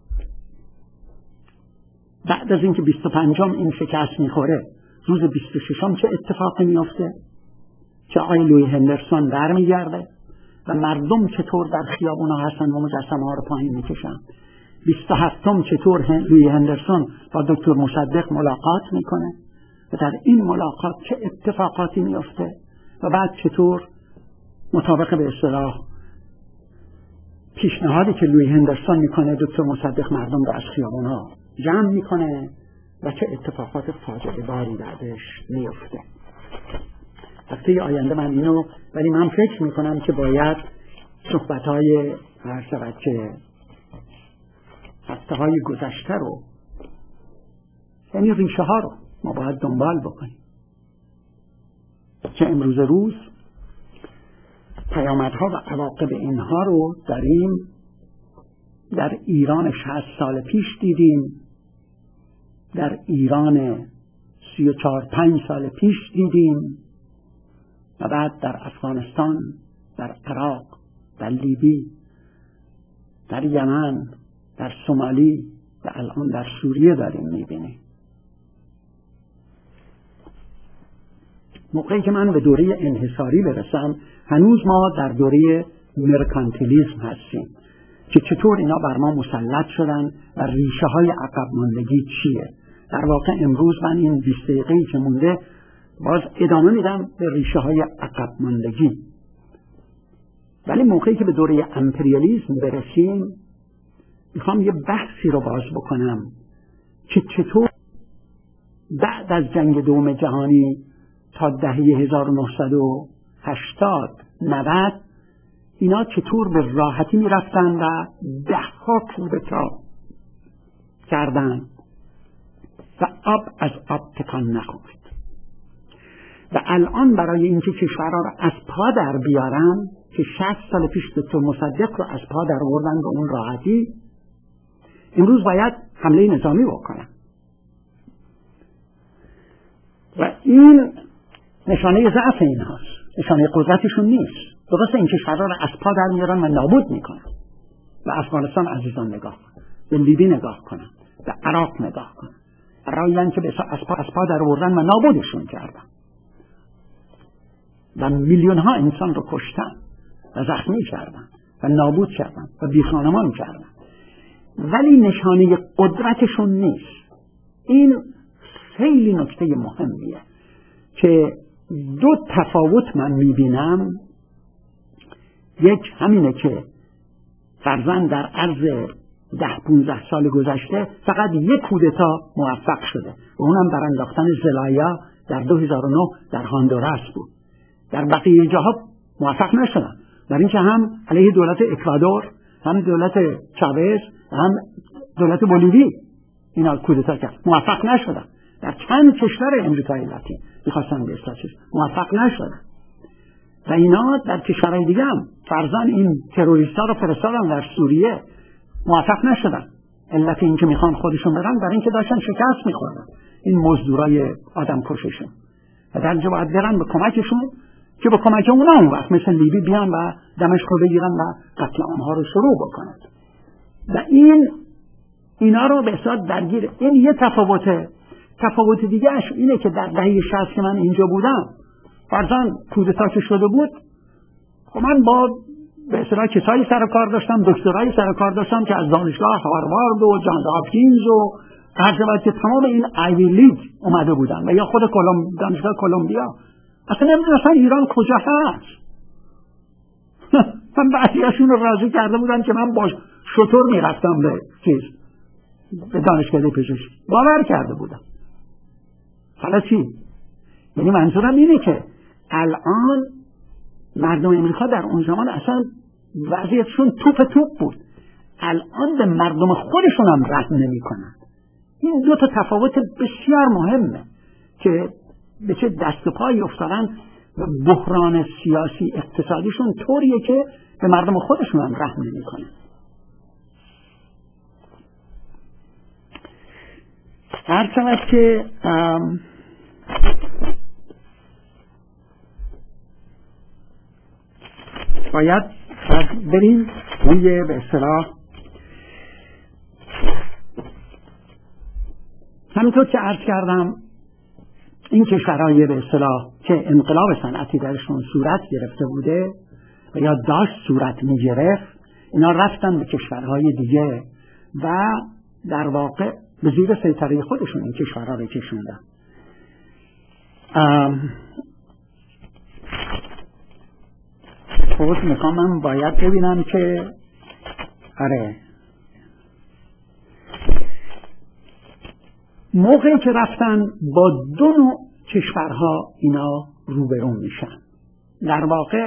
بعد از اینکه بیست و پنجم این شکست میخوره، روز بیست و ششم چه اتفاقی میفته که آقای لویی هندرسون برمیگرده و مردم چطور در خیابونا هستن و مجسمه ها رو پایین میکشن. بیست و هفتم چطور لویی هندرسون با دکتر مصدق ملاقات میکنه و در این ملاقات چه اتفاقاتی میفته و بعد چطور مطابق به اصطلاح پیشنهادی که لویی هندرسون میکنه دکتر مصدق مردم رو از خیابونا جمع میکنه و چه اتفاقات فاجعه باری بعدش میفته. هفته آینده من اینو، ولی من فکر میکنم که باید صحبت‌های هر شود که هفته های گذشته رو، یعنی ریشه ها رو ما باید دنبال بکنیم که امروز روز پیامدها و عواقب اینها رو داریم در ایران شصت سال پیش دیدیم، در ایران سی و چهار پنج سال پیش دیدیم و بعد در افغانستان، در عراق، در لیبی، در یمن، در سومالی و الان در سوریه داریم میبینیم. موقعی که من به دوره انحصاری برسم، هنوز ما در دوره مرکانتیلیسم هستیم که چطور اینا بر ما مسلط شدن و ریشه های عقب ماندگی چیه. در واقع امروز من این بیست دقیقه‌ای که مونده باز ادامه میدم به ریشه های عقب ماندگی. ولی موقعی که به دوره امپریالیسم برسیم، میخوام یه بحثی رو باز بکنم که چطور بعد از جنگ دوم جهانی تا دهه هزار و نهصد و هشتاد نود اینا چطور به راحتی می رفتن و ده ها کودتا کردن و آب از آب تکان نخورد. و الان برای اینکه کشورها رو از پا در بیارن که شصت سال پیش دکتر مصدق رو از پا در آوردن به اون راحتی، امروز باید حمله نظامی بکنن و این نشانه ضعف اینهاست، نشانه قدرتشون نیست. درسته این کشورها رو از پا در میارن و نابود میکنن. و افغانستان عزیزان نگاه کنن، به لیبی نگاه کنن، به عراق نگاه کنن، برای که به از پا از پا در آوردن و نابودشون کردن و میلیون ها انسان رو کشتن و زخمی کردن و نابود کردن و بیخانمان کردن، ولی نشانه قدرتشون نیست. این خیلی نکته مهمیه که دو تفاوت من میبینم. یک همینه که فرزند در عرض ده پونزده سال گذشته فقط یک کودتا موفق شده و اونم در انداختن زلایا در دو هزار و نه در هاندوراس بود. در بقیه جاها موفق نشدن، در اینکه هم علیه دولت اکوادور، هم دولت چاوز، هم دولت بولیوی اینا کودتا کرد، موفق نشدن. در چند کشور امریکای لاتین میخواستن به اصلاح موفق نشدن و اینا در کشورهای دیگه هم فرزن این تروریستا رو فرستادن در سوریه، موفق نشدن. علت این که میخوان خودشون برن برای اینکه داشتن شکست میخوردن این مزدورای آدم کششون و در اینجا باید برن به کمکشون که به کمک اونا اون وقت مثل لیبی بیان و دمشق رو بگیرن و قتل آنها رو شروع بکنن و این اینا رو به اصلاح درگیر. این یه تفاوته. تفاوت دیگه اش اینه که در دهه شصت که من اینجا بودم فرزن کودتا که شده بود، خب من با به اصطلاح کسایی سر کار داشتم، دکترای سر کار داشتم که از دانشگاه هاروارد و جان هاپکینز و هر جا که تمام این آیوی لیگ اومده بودن و یا خود کلم دانشگاه کلمبیا. اصلا نمیدونستن ایران کجا هست. من بعضیاشون رو راضی کرده بودن که من با شطور میرفتم به چیز به دانشکده پزشکی، باور کرده بودم. حالا چی؟ یعنی منظورم اینه که الان مردم امریکا در اون زمان اصلا وضعیتشون توپ توپ بود، الان به مردم خودشون هم رحم نمی کنن. این دو تا تفاوت بسیار مهمه که به چه دست و پایی افتادن. بحران سیاسی اقتصادیشون طوریه که به مردم خودشون هم رحم نمی کنن. هر چند که باید بریم روی به اصطلاح همینطور که عرض کردم این کشورهای به اصطلاح که انقلاب صنعتی درشون صورت گرفته بوده و یا داشت صورت می گرفت، اینا رفتن به کشورهای دیگه و در واقع به زیر سیطره خودشون این کشورها رو کشوندن. خود میخوام من باید ببینم که آره موقعی که رفتن با دو نوع کشورها اینا روبرو میشن. در واقع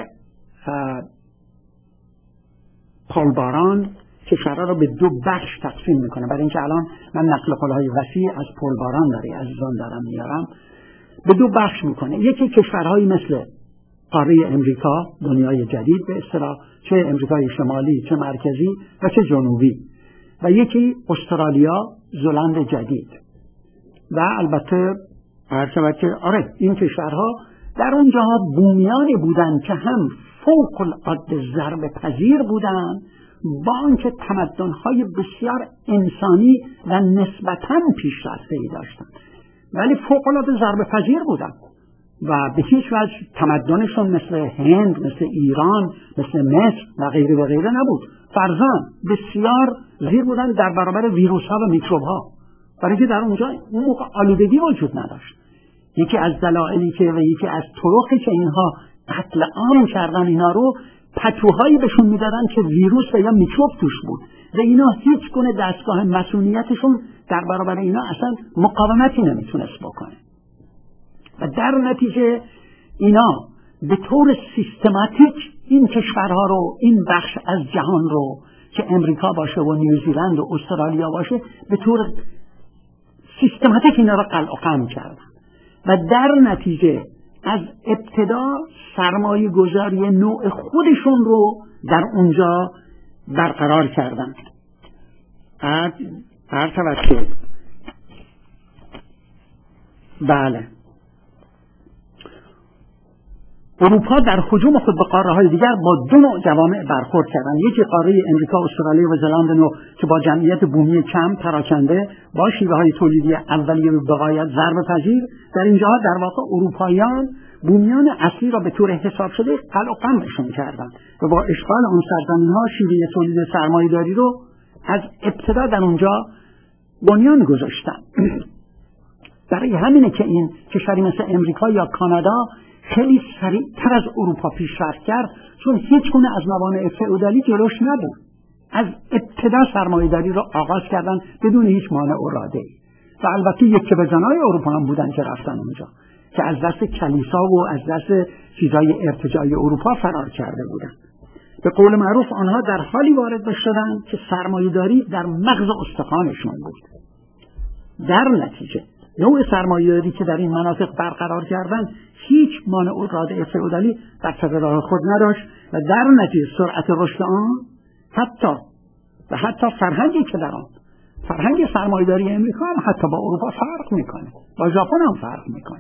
پلباران کشورها رو به دو بخش تقسیم میکنه. برای اینکه الان من نقل قولهای وسیع از پلباران داری عزیزان دارم میارم، به دو بخش میکنه. یکی کشورهایی مثل قاره امریکا، دنیای جدید به اصطلاح، چه امریکای شمالی چه مرکزی و چه جنوبی، و یکی استرالیا، زلند جدید. و البته هر که آره این کشورها در اونجاها بومیانی بودن که هم فوق العاده ضربه پذیر بودن، با آنکه تمدن‌های بسیار انسانی و نسبتاً پیشرفته‌ای داشتن، ولی فوق العاده ضربه پذیر بودن و به هیچ وجه تمدنشون مثل هند، مثل ایران، مثل مصر و غیره و غیره نبود. فرزن بسیار زیر بودن در برابر ویروس‌ها و میکروب‌ها، برای که در اونجا اون موقع آلودگی وجود نداشت. یکی از دلایلی که و یکی از طرقی که اینها قتل عام کردن اینا رو، پتوهایی بهشون میدادن که ویروس و یا میکروب توش بود و اینا هیچ گونه دستگاه مسئولیتشون در برابر اینا اصلا مقاومتی نمیتونست بکنه و در نتیجه اینا به طور سیستماتیک این کشورها رو، این بخش از جهان رو که امریکا باشه و نیوزیلند و استرالیا باشه به طور سیستماتیک اینا رو قلع و قم کردن و در نتیجه از ابتدا سرمایه گذاری نوع خودشون رو در اونجا برقرار کردن. هر توسط بله اروپا در هجوم خود به قاره‌های دیگر با دو نوع جوامع برخورد کردند. یکی قاره امریکا، استرالیا و زلاند نو که با جمعیت بومی کم پراکنده با شیوه‌های تولیدی اولیه به غایت ضربه‌پذیر، در اینجا در واقع اروپاییان بومیان اصلی را به طور حساب شده قلع و قمعشون کردند و با اشغال اون سرزمین‌ها شیوه تولید سرمایه‌داری رو از ابتدا در اونجا بنیان گذاشتن. برای همینه که این کشوری مثل امریکا یا کانادا خیلی سریعتر از اروپا پیشرفت کرد، چون هیچ گونه از موانع فئودالی جلوش نبود. از ابتدا سرمایه‌داری رو آغاز کردن بدون هیچ مانع و رادعی. و البته یک بزنای اروپا هم بودن که رفتن اونجا که از دست کلیسا و از دست چیزای ارتجاعی اروپا فرار کرده بودن. به قول معروف آنها در حالی وارد شدند که سرمایه‌داری در مغز استخوانشون بود. در نتیجه نوع سرمایه‌داری که در این مناطق برقرار کردن هیچ مانع و رادع فئودالی در سر راه خود نداشت و در نتیجه سرعت رشد آن حتی و حتی فرهنگی که در آن فرهنگ سرمایه‌داری امریکا هم حتی با اروپا فرق میکنه، با ژاپن هم فرق میکنه.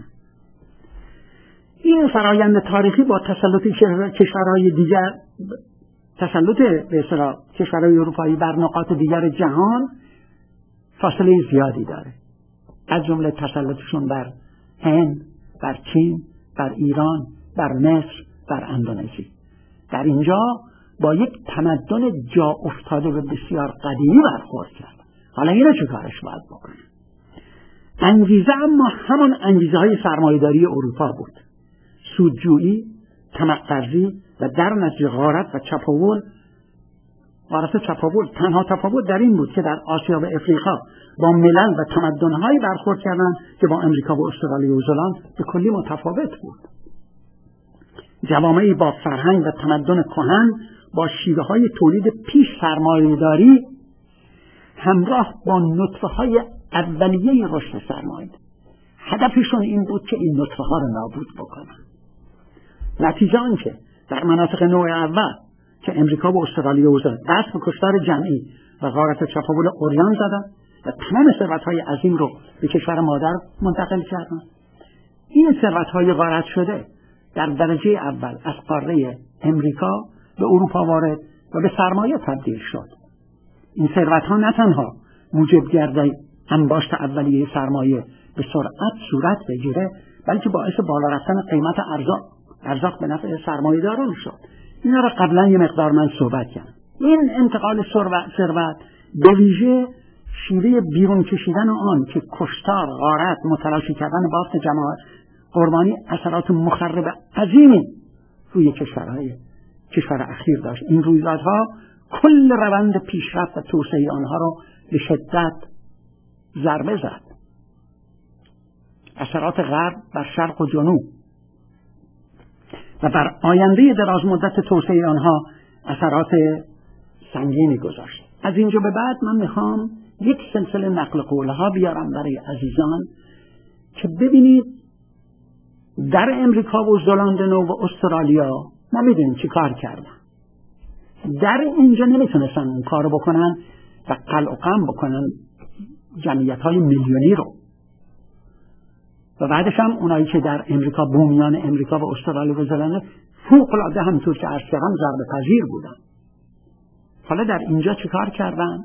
این فرایند تاریخی با تسلط کشورهای دیگر، تسلط به اصطلاح کشورهای اروپایی بر نقاط دیگر جهان فاصله زیادی داره، از جمله تسلطشون بر هند، بر چین، بر ایران، بر مصر، بر اندونزی. در اینجا با یک تمدن جا افتاده و بسیار قدیمی برخورد کرد. حالا اینا چه کارش باید بکنه؟ انگیزه اما همان انگیزه های سرمایه‌داری اروپا بود: سودجویی، طمع‌ورزی و در نتیجه غارت و چپاول. غارت و چپاول تنها تفاوت در این بود که در آسیا و افریقا با ملل و تمدن‌هایی برخورد کردند که با امریکا و استرالیا و زلاند به کلی متفاوت بود. جوامعی با فرهنگ و تمدن کهن با شیوه‌های تولید پیش سرمایه‌داری همراه با نطفه‌های اولیه رشد سرمایه. هدفشون این بود که این نطفه‌ها رو نابود بکنن. نتیجه آن که در مناطق نوع اول که امریکا و استرالیا و زلاند دست به کشتار جمعی و غارت و چپاول عریان زدن و تمام ثروت‌های عظیم رو به کشور مادر منتقل کردن. این ثروت‌های غارت شده در درجه اول از قاره امریکا به اروپا وارد و به سرمایه تبدیل شد. این ثروت‌ها نه تنها موجب گردید انباشت اولیه سرمایه به سرعت صورت بگیره، بلکه باعث بالا رفتن قیمت ارزاق ارزاق به نفع سرمایه‌داران شد. اینا را قبلا یه مقدار من صحبت کردم. این انتقال ثروت به ویژه شیوه بیرون کشیدن آن که کشتار، غارت، متلاشی کردن بافت جماعت قربانی اثرات مخرب عظیمی روی کشورهای کشور اخیر داشت. این رویدادها کل روند پیشرفت و توسعه آنها را به شدت ضربه زد. اثرات غرب بر شرق و جنوب و بر آینده دراز مدت توسعه آنها اثرات سنگینی گذاشت. از اینجا به بعد من میخوام یک سلسله نقل قولها بیارم برای عزیزان که ببینید در امریکا و زلاند نو و استرالیا ما میدونیم چی کار کردن. در اینجا نمیتونستن اون کارو بکنن و قلع و قم بکنن جمعیت های میلیونی رو. و بعدش هم اونایی که در امریکا، بومیان امریکا و استرالیا و زلاند فوق العاده همونطور که عرض کردم ضربه پذیر بودن. حالا در اینجا چی کار کردن؟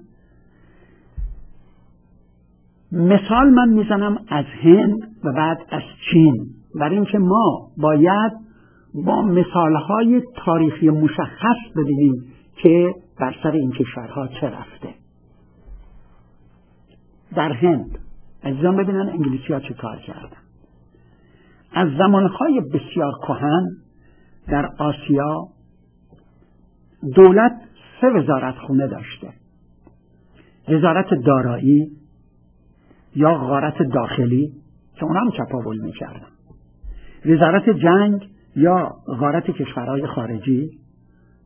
مثال من میزنم از هند و بعد از چین، برای اینکه ما باید با مثالهای تاریخی مشخص ببینیم که بر سر این کشورها چه رفته. در هند عزیزان ببینن انگلیسی ها چه کار کردن. از زمانهای بسیار کهن در آسیا دولت سه وزارت خونه داشته: وزارت دارایی یا غارت داخلی که اونم چپاول میکردن، وزارت جنگ یا غارت کشورهای خارجی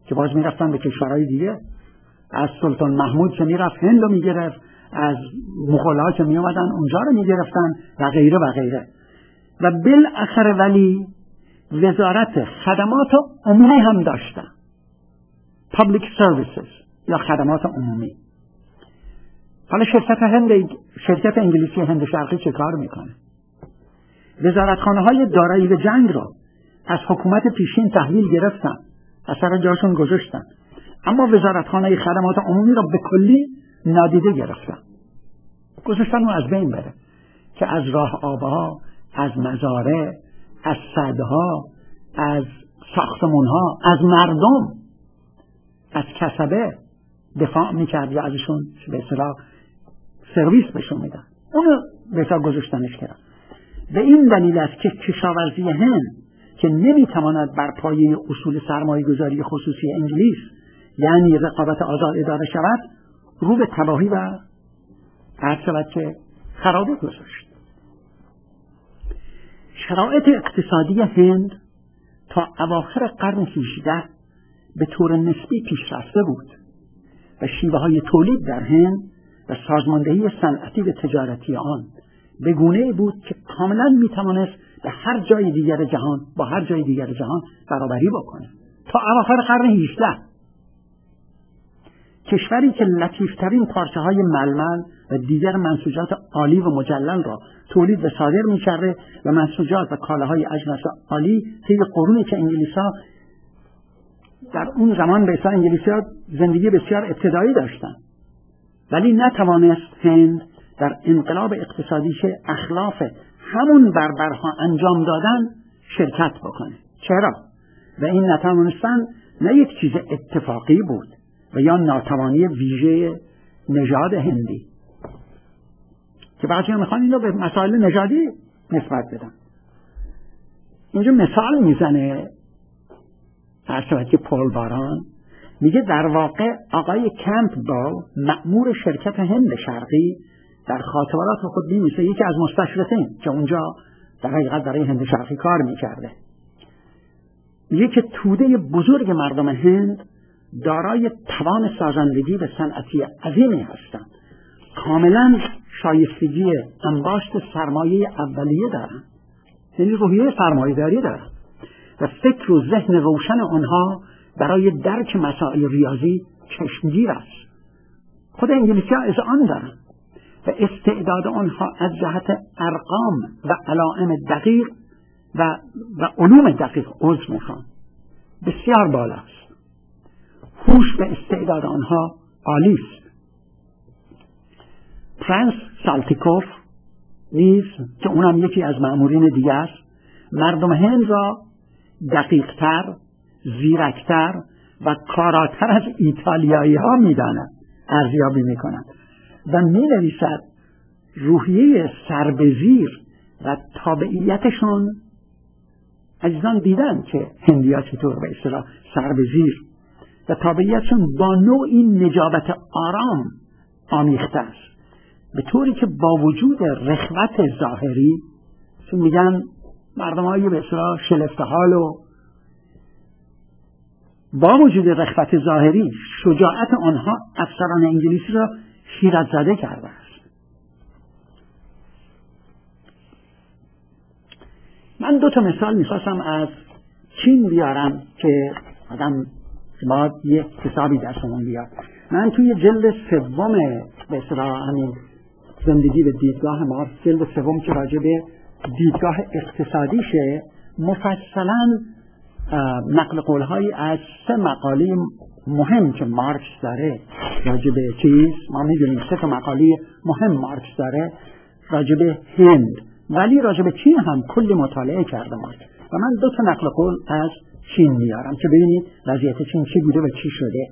که باز میرفتن به کشورهای دیگه. از سلطان محمود که میرفت هند رو میگرفت، از مغول‌ها که میومدن اونجا رو میگرفتن و غیره و غیره. و بالاخره ولی وزارت خدمات عمومی هم داشتن، public services یا خدمات عمومی. حالا شرکت هند، شرکت انگلیسی هند شرقی چه کار میکنه؟ وزارتخانه های دارایی به جنگ رو از حکومت پیشین تحویل گرفتن، از سر جاشون گذاشتن، اما وزارتخانه خدمات عمومی رو به کلی نادیده گرفتن، گذاشتن اون از بین بره که از راه آبها، از مزارع، از سدها، از ساختمونها، از مردم، از کسبه دفاع میکرد یا ازشون به اصطلاح سرویس بهشون میدن. اونو بهتر گذاشتنش کردن. به این دلیل است که کشاورزی هند که نمیتواند بر پایه اصول سرمایه گذاری خصوصی انگلیس یعنی رقابت آزاد اداره شود، رو به تباهی و عرض شود که خرابی گذاشت. شرایط اقتصادی هند تا اواخر قرن هجدهم به طور نسبی پیشرفته بود و شیوه های تولید در هند و سازماندهی صنعتی و تجارتی آن به گونه‌ای بود که کاملا میتوانست به هر جای دیگر جهان با هر جای دیگر جهان برابری بکنه. تا اواخر قرن هجدهم کشوری که لطیفترین پارچه های ململ و دیگر منسوجات عالی و مجلل را تولید و صادر می‌کرده و منسوجات و کالاهای اجناس عالی طی قرونی که انگلیس‌ها در اون زمان به اصطلاح انگلیسی‌ها زندگی بسیار ابتدایی داشتن، ولی نتوانست هند در انقلاب اقتصادی که اخلاف همون بربرها انجام دادن شرکت بکنه. چرا؟ و این نتوانستن نه یک چیز اتفاقی بود و یا ناتوانی ویژه نژاد هندی که بعضی ها میخوان این رو به مسائل نژادی نسبت بدن. اینجا مثال میزنه هرچند که پول باران میگه در واقع آقای کمپبل مأمور شرکت هند شرقی در خاطرات خود می‌نویسه یکی از مستشرقین که اونجا در حقیقت برای هند شرقی کار میکرده، میگه که توده بزرگ مردم هند دارای توان سازندگی و صنعتی عظیمی هستند، کاملا شایستگی انباشت سرمایه اولیه دارند، یعنی روحیه سرمایه داری دارند و فکر و ذهن روشن آنها برای درک مسائل ریاضی چشمگیر است. خود انگلیسی ها از آن دارند و استعداد آنها از جهت ارقام و علائم دقیق و, و علوم دقیق عذر میخوان بسیار بالا است. هوش و استعداد آنها عالی است. پرنس سالتیکوف نیز که اونم یکی از مأمورین دیگه است، مردم هند را دقیقتر، زیرکتر و کاراتر از ایتالیایی ها میداند، ارزیابی میکنند و می نویسد روحیه سربزیر و تابعیتشون عزیزان دیدن که هندی ها چطور به اصطلاح سربزیر و تابعیتشون با نوعی نجابت آرام آمیخته است، به طوری که با وجود رخوت ظاهری چون میگن مردم هایی به اصطلاح شلفته حال و با وجود رخوت ظاهری شجاعت آنها افسران انگلیسی را حیرت زده کرده است. من دو تا مثال میخواستم از چین بیارم که آدم باید یه حسابی درسمون بیاد. من توی جلد سوم به اصطلاح همین زندگی و دیدگاه مارکس، جلد سوم که راجع به دیدگاه اقتصادیشه، مفصلا نقل قولهایی از سه مقاله مهم که مارکس داره راجع به چیز، ما میدونیم سه تا مقاله مهم مارکس داره راجع به هند، ولی راجع به چین هم کلی مطالعه کرده مارکس و من دو تا نقل قول از چین میارم که ببینید وضعیت چین چی بوده و چی شده.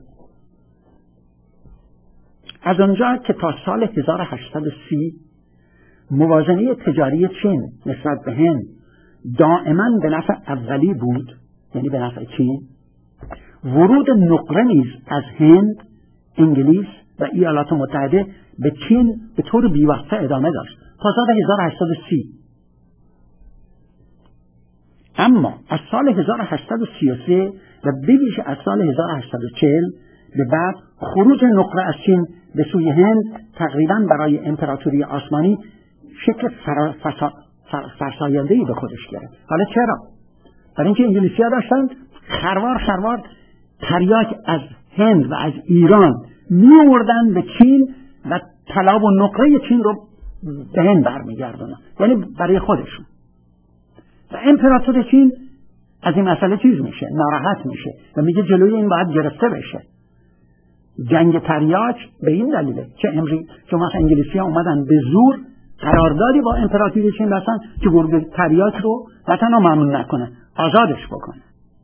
از آنجا که تا سال هزار و هشتصد و سی موازنه تجاری چین نسبت به هند دائما به نفع اولی بود، یعنی به نفع چین، ورود نقره نیز از هند، انگلیس و ایالات متحده به چین به طور بیوقفه ادامه داشت تا سال هزار و هشتصد و سی. اما از سال هزار و هشتصد و سی و سه و بویژه از سال هزار و هشتصد و چهل به بعد خروج نقره از چین به سوی هند تقریبا برای امپراتوری عثمانی شکل فرساینده‌ای به خودش گرفت. حالا چرا؟ برای اینکه انگلیسی‌ها داشتند خروار خروار تریاک از هند و از ایران می‌آوردند به چین و طلا و نقره چین رو به هند برمیگردونن، یعنی برای خودشون. و امپراتور چین از این مسئله چیز میشه، ناراحت میشه و میگه جلوی این باید گرفته بشه. جنگ تریاک به این دلیله که امری چون وقت انگلیسی‌ها اومدن به زور قراردادی با امپراتوری چین بستن که گرگ تریاک رو نه تنها ممنوع نکنه، آزادش بکنه.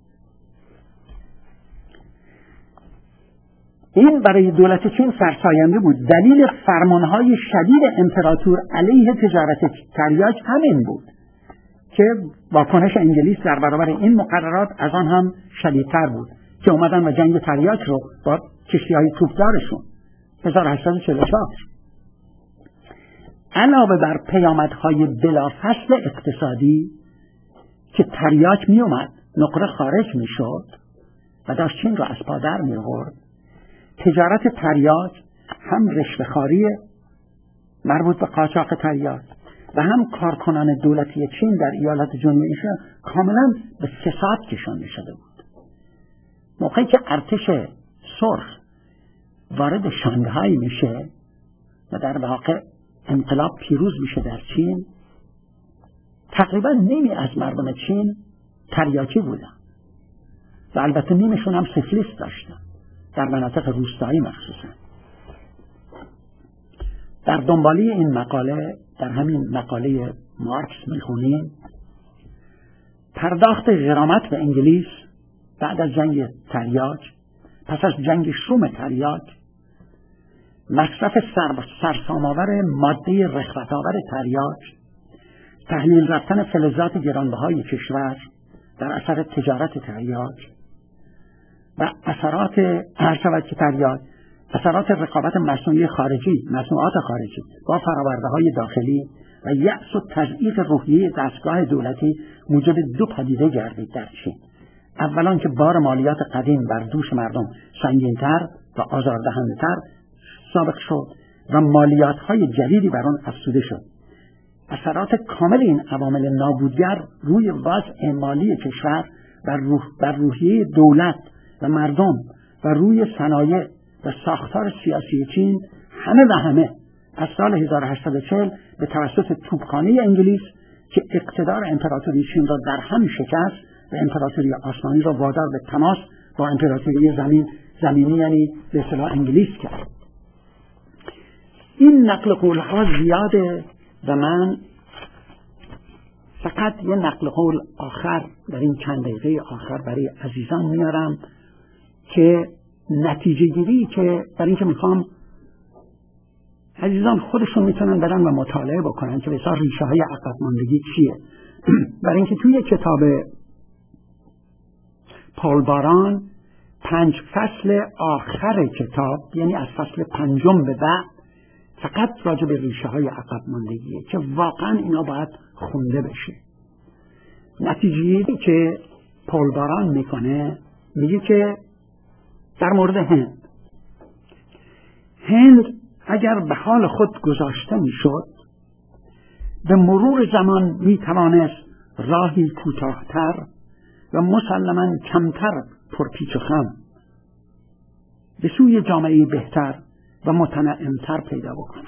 این برای دولت چین فرساینده بود. دلیل فرمانهای شدید امپراتور علیه تجارت تریاک همین بود که واکنش انگلیس در برابر این مقررات از آن هم شدیدتر بود که اومدن و جنگ تریاک رو با کشتی‌های توپدارشون هزار و هشتصد و چهل و چهار علاوه بر پیامدهای بلافصل اقتصادی که تریاک می اومد نقره خارج می شد و داشت چین رو از پا در می آورد، تجارت تریاک هم رشوه‌خواری مربوط به قاچاق تریاک و هم کارکنان دولتی چین در ایالات جنوبی آسیا کاملا به فساد کشانده شده بود. موقعی که ارتش سرخ وارد شانگهای میشه و در واقع انقلاب پیروز میشه در چین، تقریبا نیمی از مردم چین تریاکی بودن و البته نیمشون هم سفلیس داشتن در مناطق روستایی مخصوصا. در دنبالی این مقاله، در همین مقاله مارکس میخونیم پرداخت غرامت به انگلیس بعد از جنگ تریاک، پس از جنگ شوم تریاک، مصرف سرسام‌آور ماده رخوت‌آور تریاک، تحلیل رفتن فلزات گرانبهای کشور در اثر تجارت تریاک و اثرات ارشد تریاک، اثرات رقابت مصنوعی خارجی، مصنوعات خارجی با فرآورده‌های داخلی و یأس و تضعیف روحیه دستگاه دولتی موجب دو پدیده گردید در چین. اولا که بار مالیات قدیم بر دوش مردم سنگین‌تر و آزاردهنده‌تر سابق شد و مالیات‌های جدیدی بر آن افزوده شد. اثرات کامل این عوامل نابودگر روی وضع مالی کشور بر روح بر روحیه دولت و مردم و روی صنایع و ساختار سیاسی چین همه و همه از سال هزار و هشتصد و چهل به توسط توپخانه انگلیس که اقتدار امپراتوری چین را در هم شکست و امپراتوری عثمانی را وادار به تماس با امپراتوری زمین زمینی یعنی به اصطلاح انگلیس کرد. این نقل قول ها زیاده و من فقط یه نقل قول آخر در این چند دقیقه آخر برای عزیزان میارم که نتیجه گیری که در این که میخوام عزیزان خودشون میتونن برن و مطالعه بکنن که بسیار ریشه های عقب ماندگی چیه. برای اینکه توی کتاب پال باران پنج فصل آخر کتاب یعنی از فصل پنجم به بعد فقط راجع به ریشه های عقب ماندگیه که واقعا اینا باید خونده بشه. نتیجه‌ای که پال باران میکنه میگه که در مورد هند هند اگر به حال خود گذاشته میشد به مرور زمان میتوانست راهی کوتاه‌تر و مسلماً کمتر پرپیچ و خم به سوی جامعه بهتر و متناعمتر پیدا بکنند.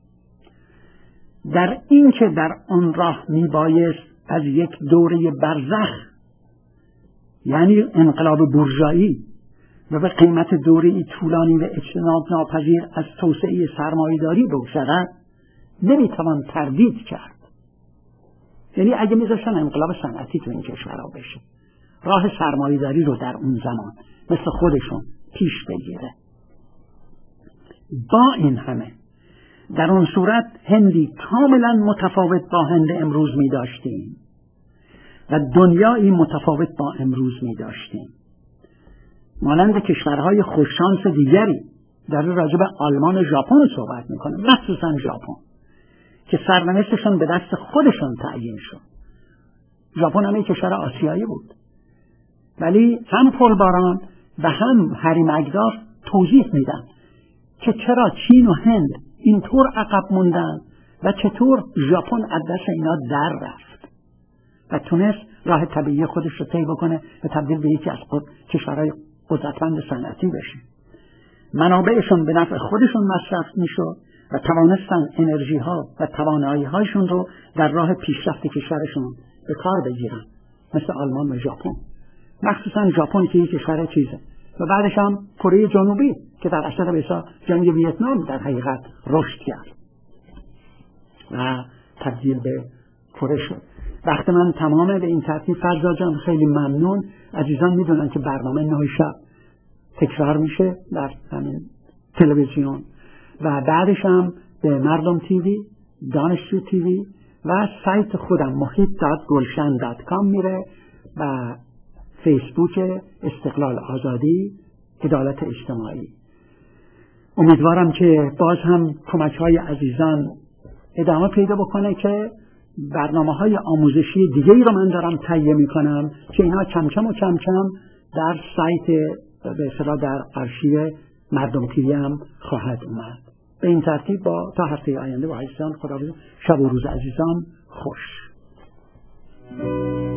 در این که در آن راه میبایست از یک دوره برزخ یعنی انقلاب بورژوایی و به قیمت دوره‌ای طولانی و اجتناب ناپذیر از توسعه سرمایه‌داری بگذرد نمیتوان تردید کرد. یعنی اگه میذاشتن انقلاب صنعتی تو این کشورها بشه راه سرمایه‌داری رو در اون زمان مثل خودشون پیش بگیره. با این همه در اون صورت هندی کاملا متفاوت با هند امروز می داشتیم و دنیایی متفاوت با امروز می داشتیم. مانند کشورهای خوششانس دیگری در راجع به آلمان و ژاپن صحبت می کنیم، مخصوصا ژاپن که سرنوشتشون به دست خودشون تعیین شد. ژاپن هم یک کشور آسیایی بود ولی هم پلباران و هم هری مگداف توضیح میدن که چرا چین و هند اینطور عقب موندن و چطور ژاپن از دست اینا در رفت و تونست راه طبیعی خودش رو طی بکنه و تبدیل به یکی از خود کشورهای قدرتمند صنعتی بشه. منابعشون به نفع خودشون مصرف میشد و توانستن انرژی ها و توانایی هایشون رو در راه پیشرفت کشورشون به کار بگیرن، مثل آلمان و ژاپن، مخصوصا ژاپن که یک کشور چیزه و بعدش هم کره جنوبی که در اثر بسا جنگ ویتنام در حقیقت رشد کرد و تبدیل به کره شد. وقت من تمامه. به این ترتیب فرزاد جان خیلی ممنون. عزیزان میدونن که برنامه نه شب تکرار میشه در همین تلویزیون و بعدش هم به مردم تیوی، دانشجو تیوی و سایت خودم محیط دات گلشن دات کام میره و فیسبوک استقلال آزادی عدالت اجتماعی. امیدوارم که باز هم کمک های عزیزان ادامه پیدا بکنه که برنامه های آموزشی دیگه ای رو من دارم تهیه میکنم که اینا کم کم و کم کم در سایت به اصطلاح در آرشیو مردم تیوی هم خواهد اومد. به این ترتیب با تا هفته آینده با عزیزان خداحافظ. شب و روز عزیزان خوش.